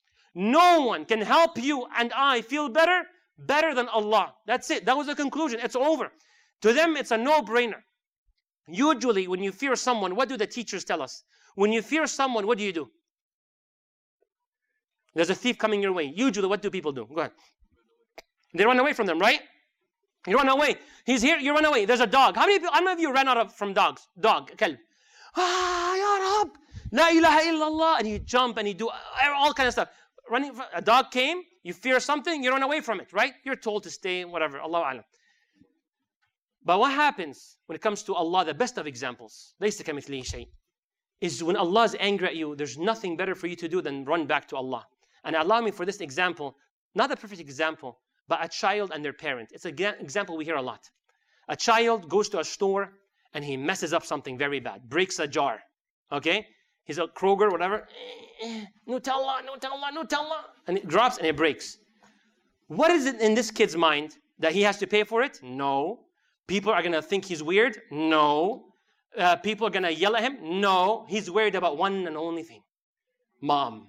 No one can help you and I feel better, better than Allah. That's it. That was the conclusion. It's over. To them, it's a no-brainer. Usually, when you fear someone, what do the teachers tell us? When you fear someone, what do you do? There's a thief coming your way. Usually, what do people do? Go ahead. They run away from them, right? You run away. He's here, you run away. There's a dog. How many people, how many of you ran out of, from dogs? Dog, kalb. Ah, Ya Rab. La ilaha illallah. And you jump and you do all kind of stuff. running, a dog came, you fear something, you run away from it, right? You're told to stay, whatever, Allahu Alam. But what happens when it comes to Allah, the best of examples, لَيْسَ كَمِثْلِهِ شَيْءٍ, is when Allah is angry at you, there's nothing better for you to do than run back to Allah. And allow me for this example, not a perfect example, but a child and their parent. It's an example we hear a lot. A child goes to a store and he messes up something very bad, breaks a jar, okay? He's a Kroger, whatever. Nutella, Nutella, Nutella. And it drops and it breaks. What is it in this kid's mind? That he has to pay for it? No. People are going to think he's weird? No. Uh, people are going to yell at him? No. He's worried about one and only thing. Mom.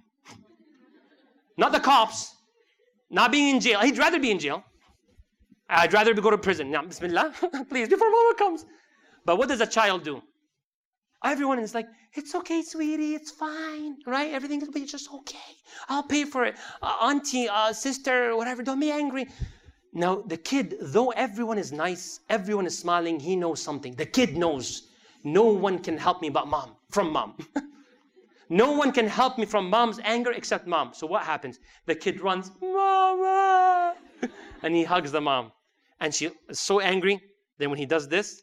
Not the cops. Not being in jail. He'd rather be in jail. I'd rather go to prison. Now, Bismillah. Please, before mama comes. But what does a child do? Everyone is like, it's okay, sweetie, it's fine, right? Everything will be just okay. I'll pay for it. Uh, auntie, uh, sister, whatever, don't be angry. Now, the kid, though everyone is nice, everyone is smiling, he knows something. The kid knows, no one can help me but mom, from mom. No one can help me from mom's anger except mom. So what happens? The kid runs, Mama! And he hugs the mom. And she is so angry. Then when he does this,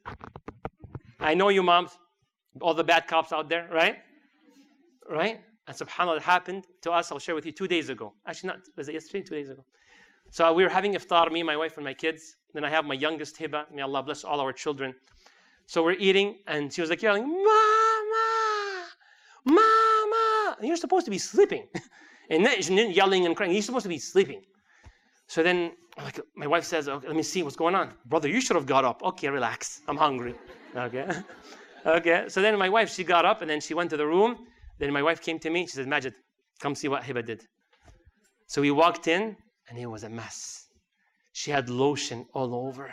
I know you moms, all the bad cops out there, right? Right? And subhanAllah, it happened to us, I'll share with you, two days ago. Actually, not, was it yesterday? Two days ago. So we were having iftar, me, my wife, and my kids. Then I have my youngest, Hiba. May Allah bless all our children. So we're eating, and she was like yelling, Mama! Mama! And you're supposed to be sleeping. And then yelling and crying. You're supposed to be sleeping. So then like, my wife says, okay, let me see what's going on. Brother, you should have got up. Okay, relax. I'm hungry. Okay. Okay. So then my wife, she got up, and then she went to the room. Then my wife came to me. She said, Majid, come see what Hiba did. So we walked in, and it was a mess. She had lotion all over.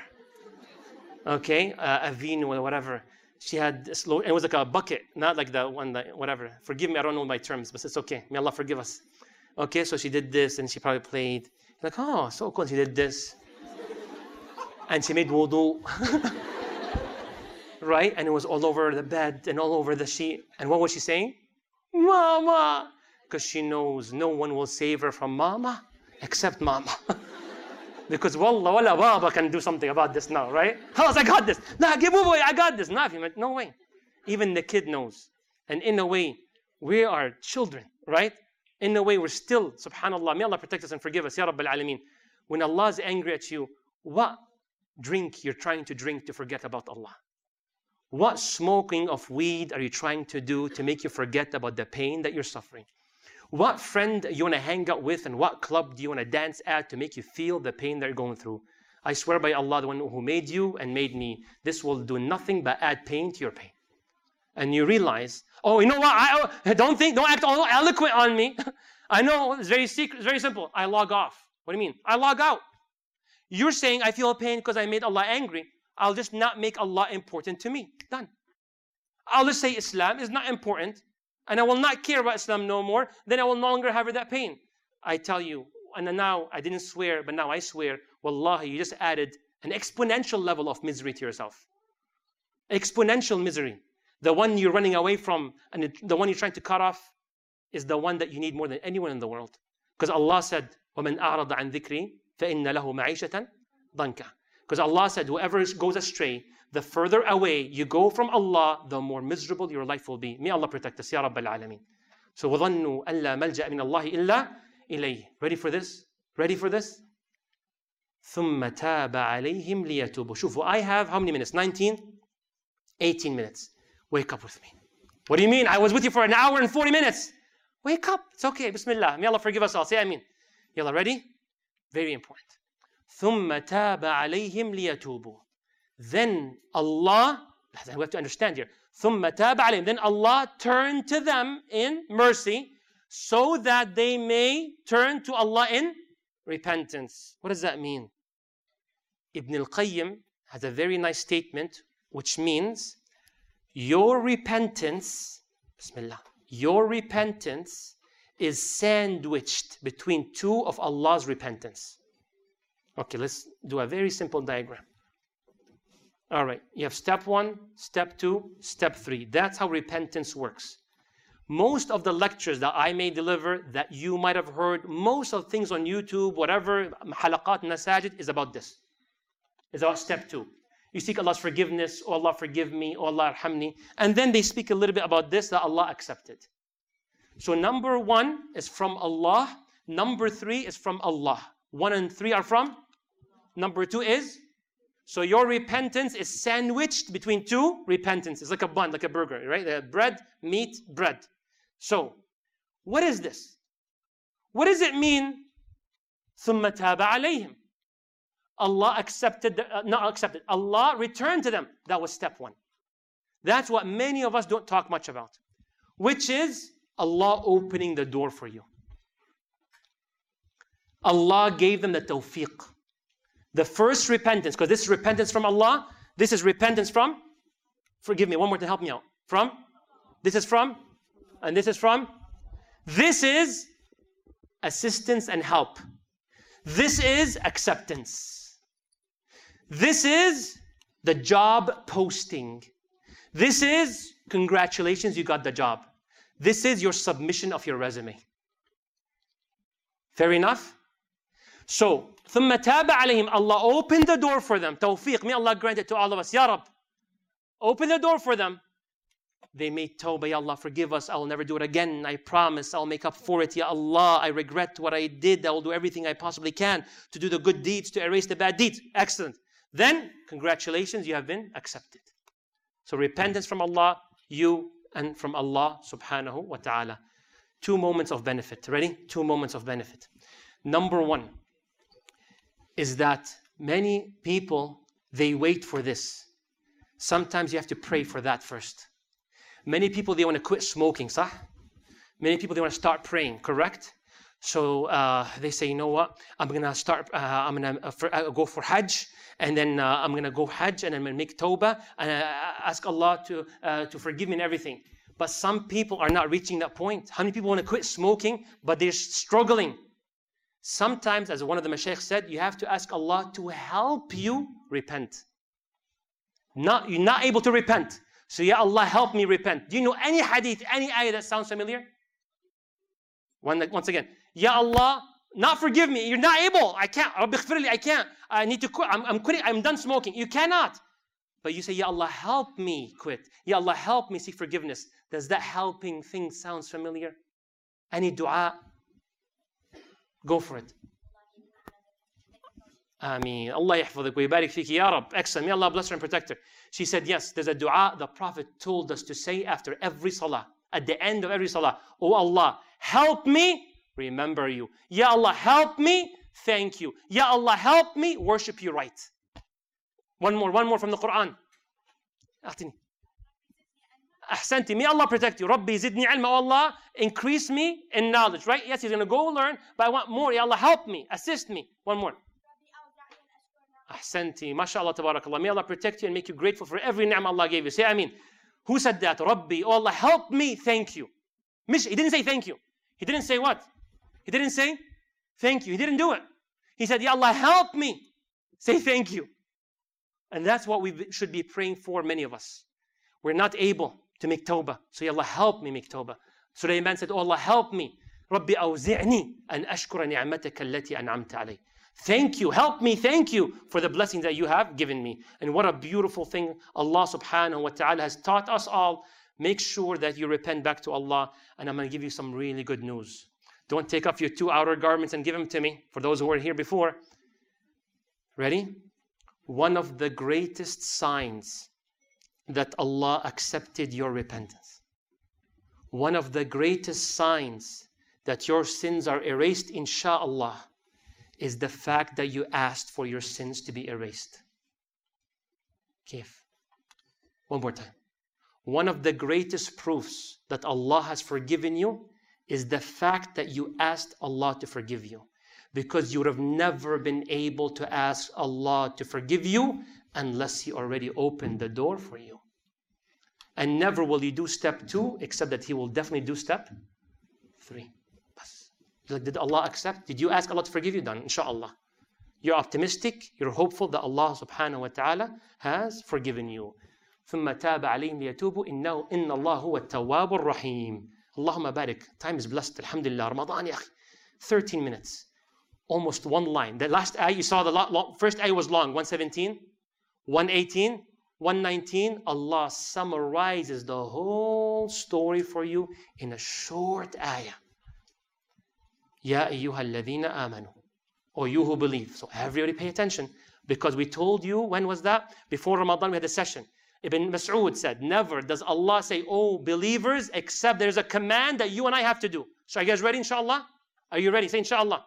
Okay, uh, Avene or whatever. She had this lo- it was like a bucket, not like the one that, whatever. Forgive me, I don't know my terms, but it's okay. May Allah forgive us. Okay, so she did this, and she probably played. Like, oh, so cool. She did this. And she made wudu. Right? And it was all over the bed and all over the sheet. And what was she saying? Mama! Because she knows no one will save her from mama except mama. Because wallah, wallah, baba can do something about this now, right? Halas, I got this. Nah, give away, I got this. Nah, no way. Even the kid knows. And in a way, we are children, right? In a way, we're still, subhanAllah, may Allah protect us and forgive us, Ya Rabbil Alameen. When Allah is angry at you, what drink you're trying to drink to forget about Allah? What smoking of weed are you trying to do to make you forget about the pain that you're suffering? What friend you want to hang out with and what club do you want to dance at to make you feel the pain that you're going through? I swear by Allah, the one who made you and made me, this will do nothing but add pain to your pain. And you realize, oh, you know what? I oh, don't think, don't act all eloquent on me. I know it's very secret, it's very simple. I log off. What do you mean? I log out. You're saying I feel pain because I made Allah angry. I'll just not make Allah important to me. Done. I'll just say Islam is not important, and I will not care about Islam no more. Then I will no longer have that pain. I tell you, and now I didn't swear, but now I swear, wallahi, you just added an exponential level of misery to yourself. Exponential misery. The one you're running away from and the one you're trying to cut off is the one that you need more than anyone in the world. Because Allah said, وَمَنْ أَعْرَضَ عَنْ ذِكْرِي فَإِنَّ لَهُ مَعِيشَةً ضَنْكَ. Because Allah said, whoever goes astray, the further away you go from Allah, the more miserable your life will be. May Allah protect us, Ya Rabbil Alameen. So, وَظَنُّوا أَنْ لَا مَلْجَأَ مِنَ اللَّهِ إِلَّا إِلَيْهِ. Ready for this? Ready for this? ثُمَّ تَابَ عَلَيْهِمْ لِيَتُوبُوا. شوفوا, I have how many minutes? nineteen? eighteen minutes. Wake up with me. What do you mean? I was with you for an hour and forty minutes. Wake up. It's okay. Bismillah. May Allah forgive us all. Say Ameen. Yalla, ready? Very important. ثُمَّ تَابَ عَلَيْهِمْ لِيَتُوبُوا. Then Allah, we have to understand here. ثُمَّ تَابَ عَلَيْهِمْ. Then Allah turned to them in mercy so that they may turn to Allah in repentance. What does that mean? Ibn al-Qayyim has a very nice statement which means your repentance, Bismillah, your repentance is sandwiched between two of Allah's repentance. Okay, let's do a very simple diagram. All right, you have step one, step two, step three. That's how repentance works. most of the lectures that I may deliver, that you might have heard, most of the things on YouTube, whatever, halaqat, nasajid, is about this. It's about step two. You seek Allah's forgiveness, oh Allah forgive me, oh Allah arhamni. And then they speak a little bit about this, that Allah accepted. So number one is from Allah. Number three is from Allah. One and three are from? Number two is? So your repentance is sandwiched between two repentances, like a bun, like a burger, right? Uh, bread, meat, bread. So, what is this? What does it mean? ثُمَّ تَابَ عَلَيْهِمْ. Allah accepted, the, uh, not accepted, Allah returned to them. That was step one. That's what many of us don't talk much about, which is Allah opening the door for you. Allah gave them the tawfiq. The first repentance, because this is repentance from Allah, this is repentance from, forgive me, one more to help me out. From? This is from? And this is from? This is assistance and help. This is acceptance. This is the job posting. This is congratulations, you got the job. This is your submission of your resume. Fair enough? So, ثُمَّ تَابَ عَلَيْهِمْ. Allah opened the door for them. Tawfiq. May Allah grant it to all of us. Ya Rab. Open the door for them. They made tawbah. Ya Allah, forgive us. I will never do it again. I promise I'll make up for it. Ya Allah, I regret what I did. I will do everything I possibly can to do the good deeds, to erase the bad deeds. Excellent. Then, congratulations, you have been accepted. So repentance from Allah, you, and from Allah subhanahu wa ta'ala. Two moments of benefit. Ready? Two moments of benefit. Number one is that many people, they wait for this. Sometimes you have to pray for that first. Many people, they want to quit smoking, sah? Many people, they want to start praying, correct? So uh, they say, you know what? I'm going to start, uh, I'm going to uh, go for Hajj, and then uh, I'm going to go Hajj, and I'm going to make tawbah, and uh, ask Allah to, uh, to forgive me and everything. But some people are not reaching that point. How many people want to quit smoking, but they're struggling? Sometimes, as one of the mashaykh said, you have to ask Allah to help you repent. Not, you're not able to repent. So, Ya Allah, help me repent. Do you know any hadith, any ayah that sounds familiar? One, once again, Ya Allah, not forgive me. You're not able. I can't. I can't. I need to quit. I'm, I'm quitting. I'm done smoking. You cannot. But you say, Ya Allah, help me quit. Ya Allah, help me seek forgiveness. Does that helping thing sounds familiar? Any dua? Go for it. Ameen. Allah yahfadak wa yabarik fiki ya Rab. Excellent. May Allah bless her and protect her. She said, yes, there's a dua the Prophet told us to say after every salah. At the end of every salah. Oh Allah, help me remember you. Ya Allah, help me thank you. Ya Allah, help me worship you right. One more, one more from the Quran. أعطني. Ahsanti. May Allah protect you. Rabbi zidni ilma. Oh Allah, increase me in knowledge. Right? Yes, he's going to go learn, but I want more. Ya Allah, help me. Assist me. One more. Ahsanti. MashaAllah, tabarakallah. May Allah protect you and make you grateful for every ni'mah Allah gave you. Say Ameen. Who said that? Rabbi. Oh Allah, help me. Thank you. He didn't say thank you. He didn't say what? He didn't say thank you. He didn't do it. He said, Ya Allah, help me. Say thank you. And that's what we should be praying for, many of us. We're not able to make tawbah. So, Ya Allah, help me make tawbah. Sulaiman said, Oh Allah, help me. Rabbi awzi'ni an ashkura ni'mataka allati an'amta alayh. Thank you, help me, thank you for the blessings that you have given me. And what a beautiful thing Allah subhanahu wa ta'ala has taught us all. Make sure that you repent back to Allah. And I'm going to give you some really good news. Don't take off your two outer garments and give them to me, for those who were here before. Ready? One of the greatest signs that Allah accepted your repentance. One of the greatest signs that your sins are erased, insha'Allah, is the fact that you asked for your sins to be erased. Kif? One more time. One of the greatest proofs that Allah has forgiven you is the fact that you asked Allah to forgive you. Because you would have never been able to ask Allah to forgive you unless He already opened the door for you. And never will you do step two except that He will definitely do step three. Like, did Allah accept? Did you ask Allah to forgive you? Done, inshaAllah. You're optimistic, you're hopeful that Allah subhanahu wa ta'ala has forgiven you. ثُمَّ تَابَ عَلَيْهِمْ لِيَتُوبُوا إِنَّهُ إِنَّ اللَّهُ هُوَ التَّوَّابُ الرَّحِيمُ. Allahumma barik. Time is blessed. Alhamdulillah. Ramadan, ya akhi. thirteen minutes. Almost one line. The last ayah, you saw the lo- first ayah was long. one seventeen, one eighteen, one nineteen. Allah summarizes the whole story for you in a short ayah. Ya ayyuha alladhina amanu. Or you who believe. So everybody pay attention. Because we told you, when was that? Before Ramadan we had a session. Ibn Mas'ud said, never does Allah say, oh believers, except there's a command that you and I have to do. So are you guys ready, inshallah? Are you ready? Say inshallah.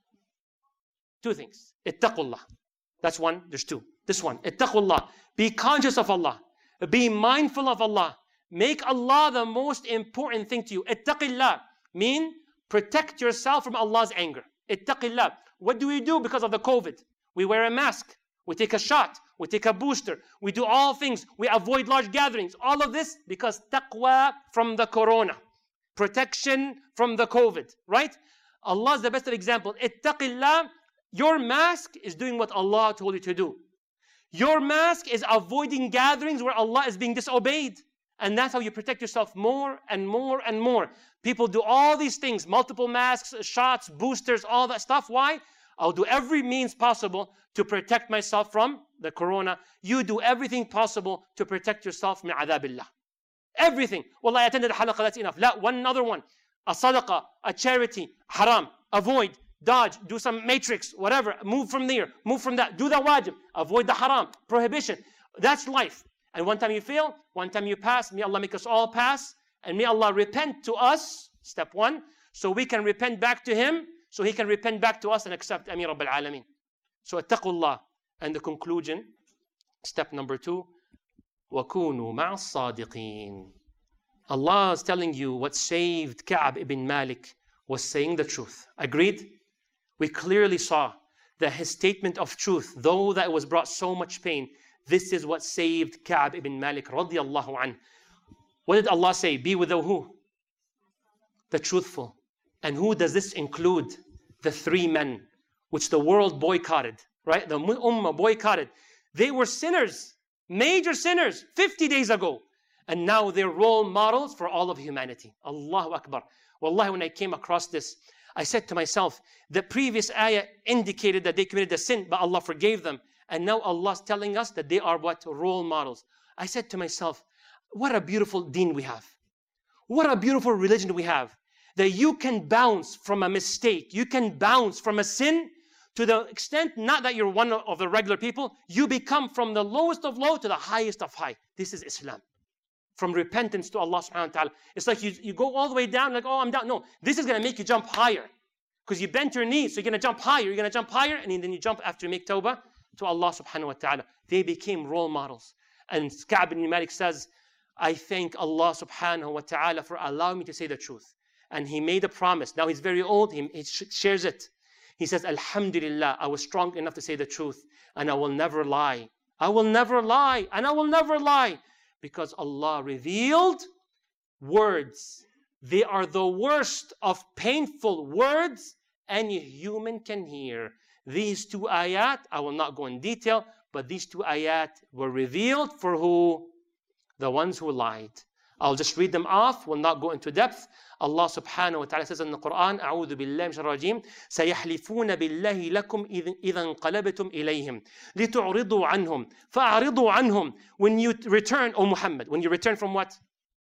Two things. Ittaqullah. That's one. There's two. This one. Ittaqullah. Be conscious of Allah. Be mindful of Allah. Make Allah the most important thing to you. Ittaqillah. Mean protect yourself from Allah's anger. Ittaqillah. What do we do because of the COVID? We wear a mask. We take a shot. We take a booster. We do all things. We avoid large gatherings. All of this because taqwa from the corona. Protection from the COVID. Right? Allah is the best of example. Ittaqillah. Your mask is doing what Allah told you to do. Your mask is avoiding gatherings where Allah is being disobeyed. And that's how you protect yourself more and more and more. People do all these things, multiple masks, shots, boosters, all that stuff. Why? I'll do every means possible to protect myself from the corona. You do everything possible to protect yourself from adhabillah. Everything. Wallah, I attended a halaqah, that's enough. La, one other one. A sadaqah, a charity, haram, avoid. Dodge, do some matrix, whatever. Move from there, move from that. Do the wajib, avoid the haram, prohibition. That's life. And one time you fail, one time you pass. May Allah make us all pass. And may Allah repent to us, step one, so we can repent back to Him, so He can repent back to us and accept Amir Rabbil Alameen. So attaqullah. And the conclusion, step number two, وَكُونُوا مَعَ الصَّادِقِينَ. Allah is telling you what saved Ka'b ibn Malik was saying the truth. Agreed? We clearly saw that his statement of truth, though that was brought so much pain, this is what saved Ka'b ibn Malik radiyallahu anhu. What did Allah say? Be with the who? The truthful. And who does this include? The three men, which the world boycotted, right? The ummah boycotted. They were sinners, major sinners, fifty days ago. And now they're role models for all of humanity. Allahu Akbar. Wallahi, when I came across this, I said to myself, the previous ayah indicated that they committed a sin, but Allah forgave them. And now Allah's telling us that they are what? Role models. I said to myself, what a beautiful deen we have. What a beautiful religion we have. That you can bounce from a mistake. You can bounce from a sin to the extent, not that you're one of the regular people, you become from the lowest of low to the highest of high. This is Islam. From repentance to Allah subhanahu wa ta'ala. It's like you, you go all the way down, like, oh, I'm down. No, this is going to make you jump higher. Because you bent your knees, so you're going to jump higher. You're going to jump higher, and then you jump after you make tawbah to Allah subhanahu wa ta'ala. They became role models. And Ka'b ibn Malik says, I thank Allah subhanahu wa ta'ala for allowing me to say the truth. And he made a promise. Now he's very old, he, he shares it. He says, Alhamdulillah, I was strong enough to say the truth, and I will never lie. I will never lie, and I will never lie. Because Allah revealed words. They are the worst of painful words any human can hear. These two ayat, I will not go in detail, but these two ayat were revealed for who? The ones who lied. I'll just read them off, will not go into depth. Allah subhanahu wa ta'ala says in the Quran, أعوذ بالله من الرجيم سيحلفون بالله لكم إذا انقلبتم إليهم لتعرضوا عنهم فأعرضوا عنهم. When you return, O Muhammad, when you return from what?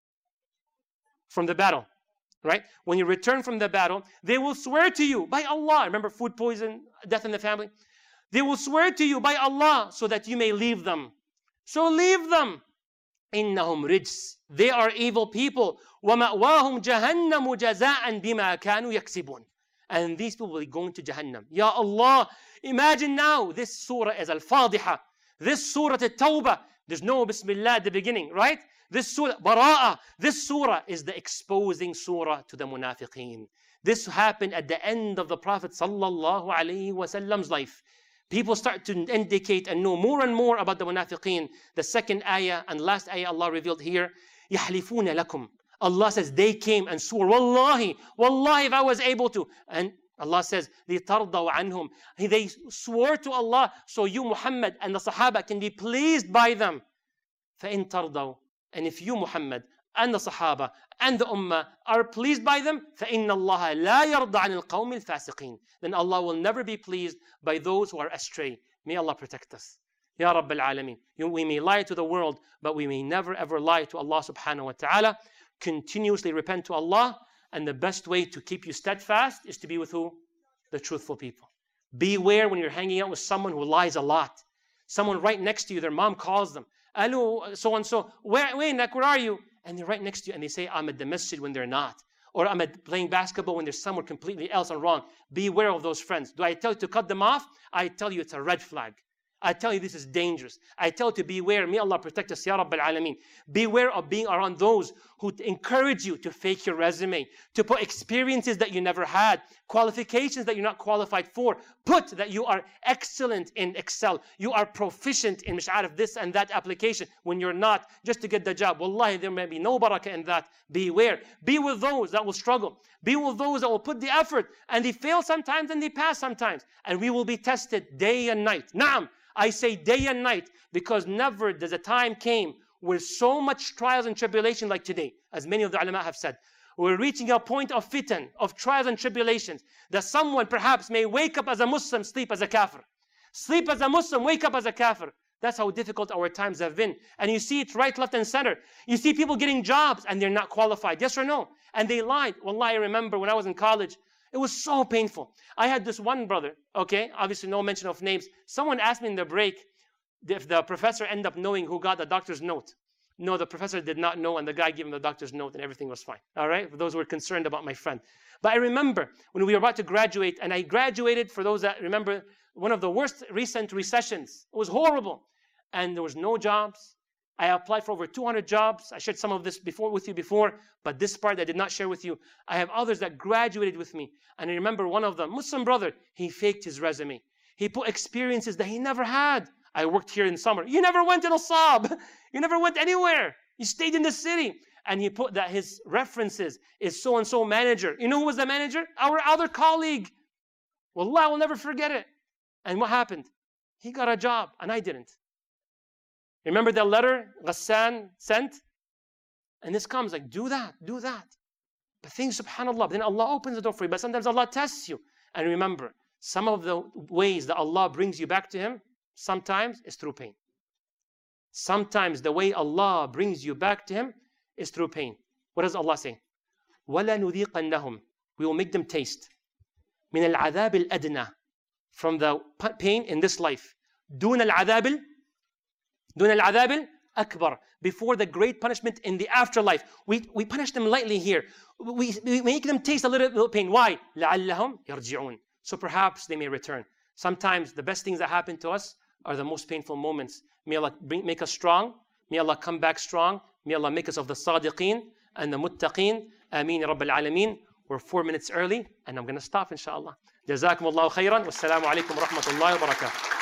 From the battle, right? When you return from the battle, they will swear to you by Allah. Remember food poison, death in the family? They will swear to you by Allah so that you may leave them. So leave them. إنهم رجس. They are evil people. وَمَأْوَاهُمْ جَهَنَّمُ جَزَاءً بِمَا كَانُوا يَكْسِبُونَ. And these people will be going to Jahannam. Ya Allah, imagine now this surah is Al-Fadiha. This surah At-Tawbah. There's no Bismillah at the beginning, right? This surah, Bara'ah. This surah is the exposing surah to the munafiqeen. This happened at the end of the Prophet sallallahu alaihi wasallam's life. People start to indicate and know more and more about the munafiqeen. The second ayah and last ayah Allah revealed here, يَحْلِفُونَ لَكُمْ. Allah says they came and swore, Wallahi, Wallahi if I was able to. And Allah says, لِتَرْضَوْا عَنْهُمْ. They swore to Allah so you Muhammad and the Sahaba can be pleased by them. فَإِن تَرْضَوْا. And if you Muhammad and the Sahaba and the Ummah are pleased by them, فَإِنَّ اللَّهَ لَا يَرْضَ عَنِ الْقَوْمِ الْفَاسِقِينَ. Then Allah will never be pleased by those who are astray. May Allah protect us. Ya Rabbil Alameen. We may lie to the world, but we may never ever lie to Allah subhanahu wa ta'ala. Continuously repent to Allah, and the best way to keep you steadfast is to be with who? The truthful people. Beware when you're hanging out with someone who lies a lot. Someone right next to you, their mom calls them, hello, so and so, where, where, where are you? And they're right next to you and they say, I'm at the masjid when they're not. Or I'm at playing basketball when there's somewhere completely else and wrong. Beware of those friends. Do I tell you to cut them off? I tell you it's a red flag. I tell you this is dangerous. I tell you to beware. May Allah protect us, Ya Rabbil Alameen. Beware of being around those who encourage you to fake your resume, to put experiences that you never had, qualifications that you're not qualified for. Put that you are excellent in Excel. You are proficient in mish'arif this and that application when you're not, just to get the job. Wallahi, there may be no barakah in that. Beware. Be with those that will struggle. Be with those that will put the effort, and they fail sometimes and they pass sometimes. And we will be tested day and night. Naam. I say day and night because never does a time came where so much trials and tribulation like today, as many of the ulama have said. We're reaching a point of fitan, of trials and tribulations, that someone perhaps may wake up as a Muslim, sleep as a kafir. Sleep as a Muslim, wake up as a kafir. That's how difficult our times have been. And you see it right, left, and center. You see people getting jobs and they're not qualified. Yes or no? And they lied. Wallahi, I remember when I was in college, it was so painful. I had this one brother, okay, obviously no mention of names. Someone asked me in the break if the professor ended up knowing who got the doctor's note. No, the professor did not know, and the guy gave him the doctor's note, and everything was fine. All right, for those who were concerned about my friend. But I remember when we were about to graduate, and I graduated, for those that remember, one of the worst recent recessions. It was horrible. And there was no jobs. I applied for over two hundred jobs. I shared some of this before with you before, but this part I did not share with you. I have others that graduated with me. And I remember one of them, Muslim brother, he faked his resume. He put experiences that he never had. I worked here in summer. You never went to Al-Sab. You never went anywhere. You stayed in the city. And he put that his references is so-and-so manager. You know who was the manager? Our other colleague. Wallah, I will never forget it. And what happened? He got a job, and I didn't. Remember that letter Ghassan sent? And this comes like, do that, do that. But things, subhanAllah, then Allah opens the door for you. But sometimes Allah tests you. And remember, some of the ways that Allah brings you back to Him, sometimes is through pain. Sometimes the way Allah brings you back to Him is through pain. What does Allah say? وَلَنُذِيقَنَّهُمْ. We will make them taste. مِنَ الْعَذَابِ الْأَدْنَى. From the pain in this life. دُونَ الْعَذَابِ دُونَ الْعَذَابِ الْأَكْبَرِ. Before the great punishment in the afterlife. We, we punish them lightly here. We, we make them taste a little bit of pain. Why? لَعَلَّهُمْ يَرْجِعُونَ. So perhaps they may return. Sometimes the best things that happen to us are the most painful moments. May Allah bring, make us strong. May Allah come back strong. May Allah make us of the sadiqeen and the muttaqeen. Ameen ya Rabbil Alameen. We're four minutes early and I'm going to stop inshallah. Jazakum Allahu khairan. Wassalamu alaikum wa rahmatullahi wa barakatuh.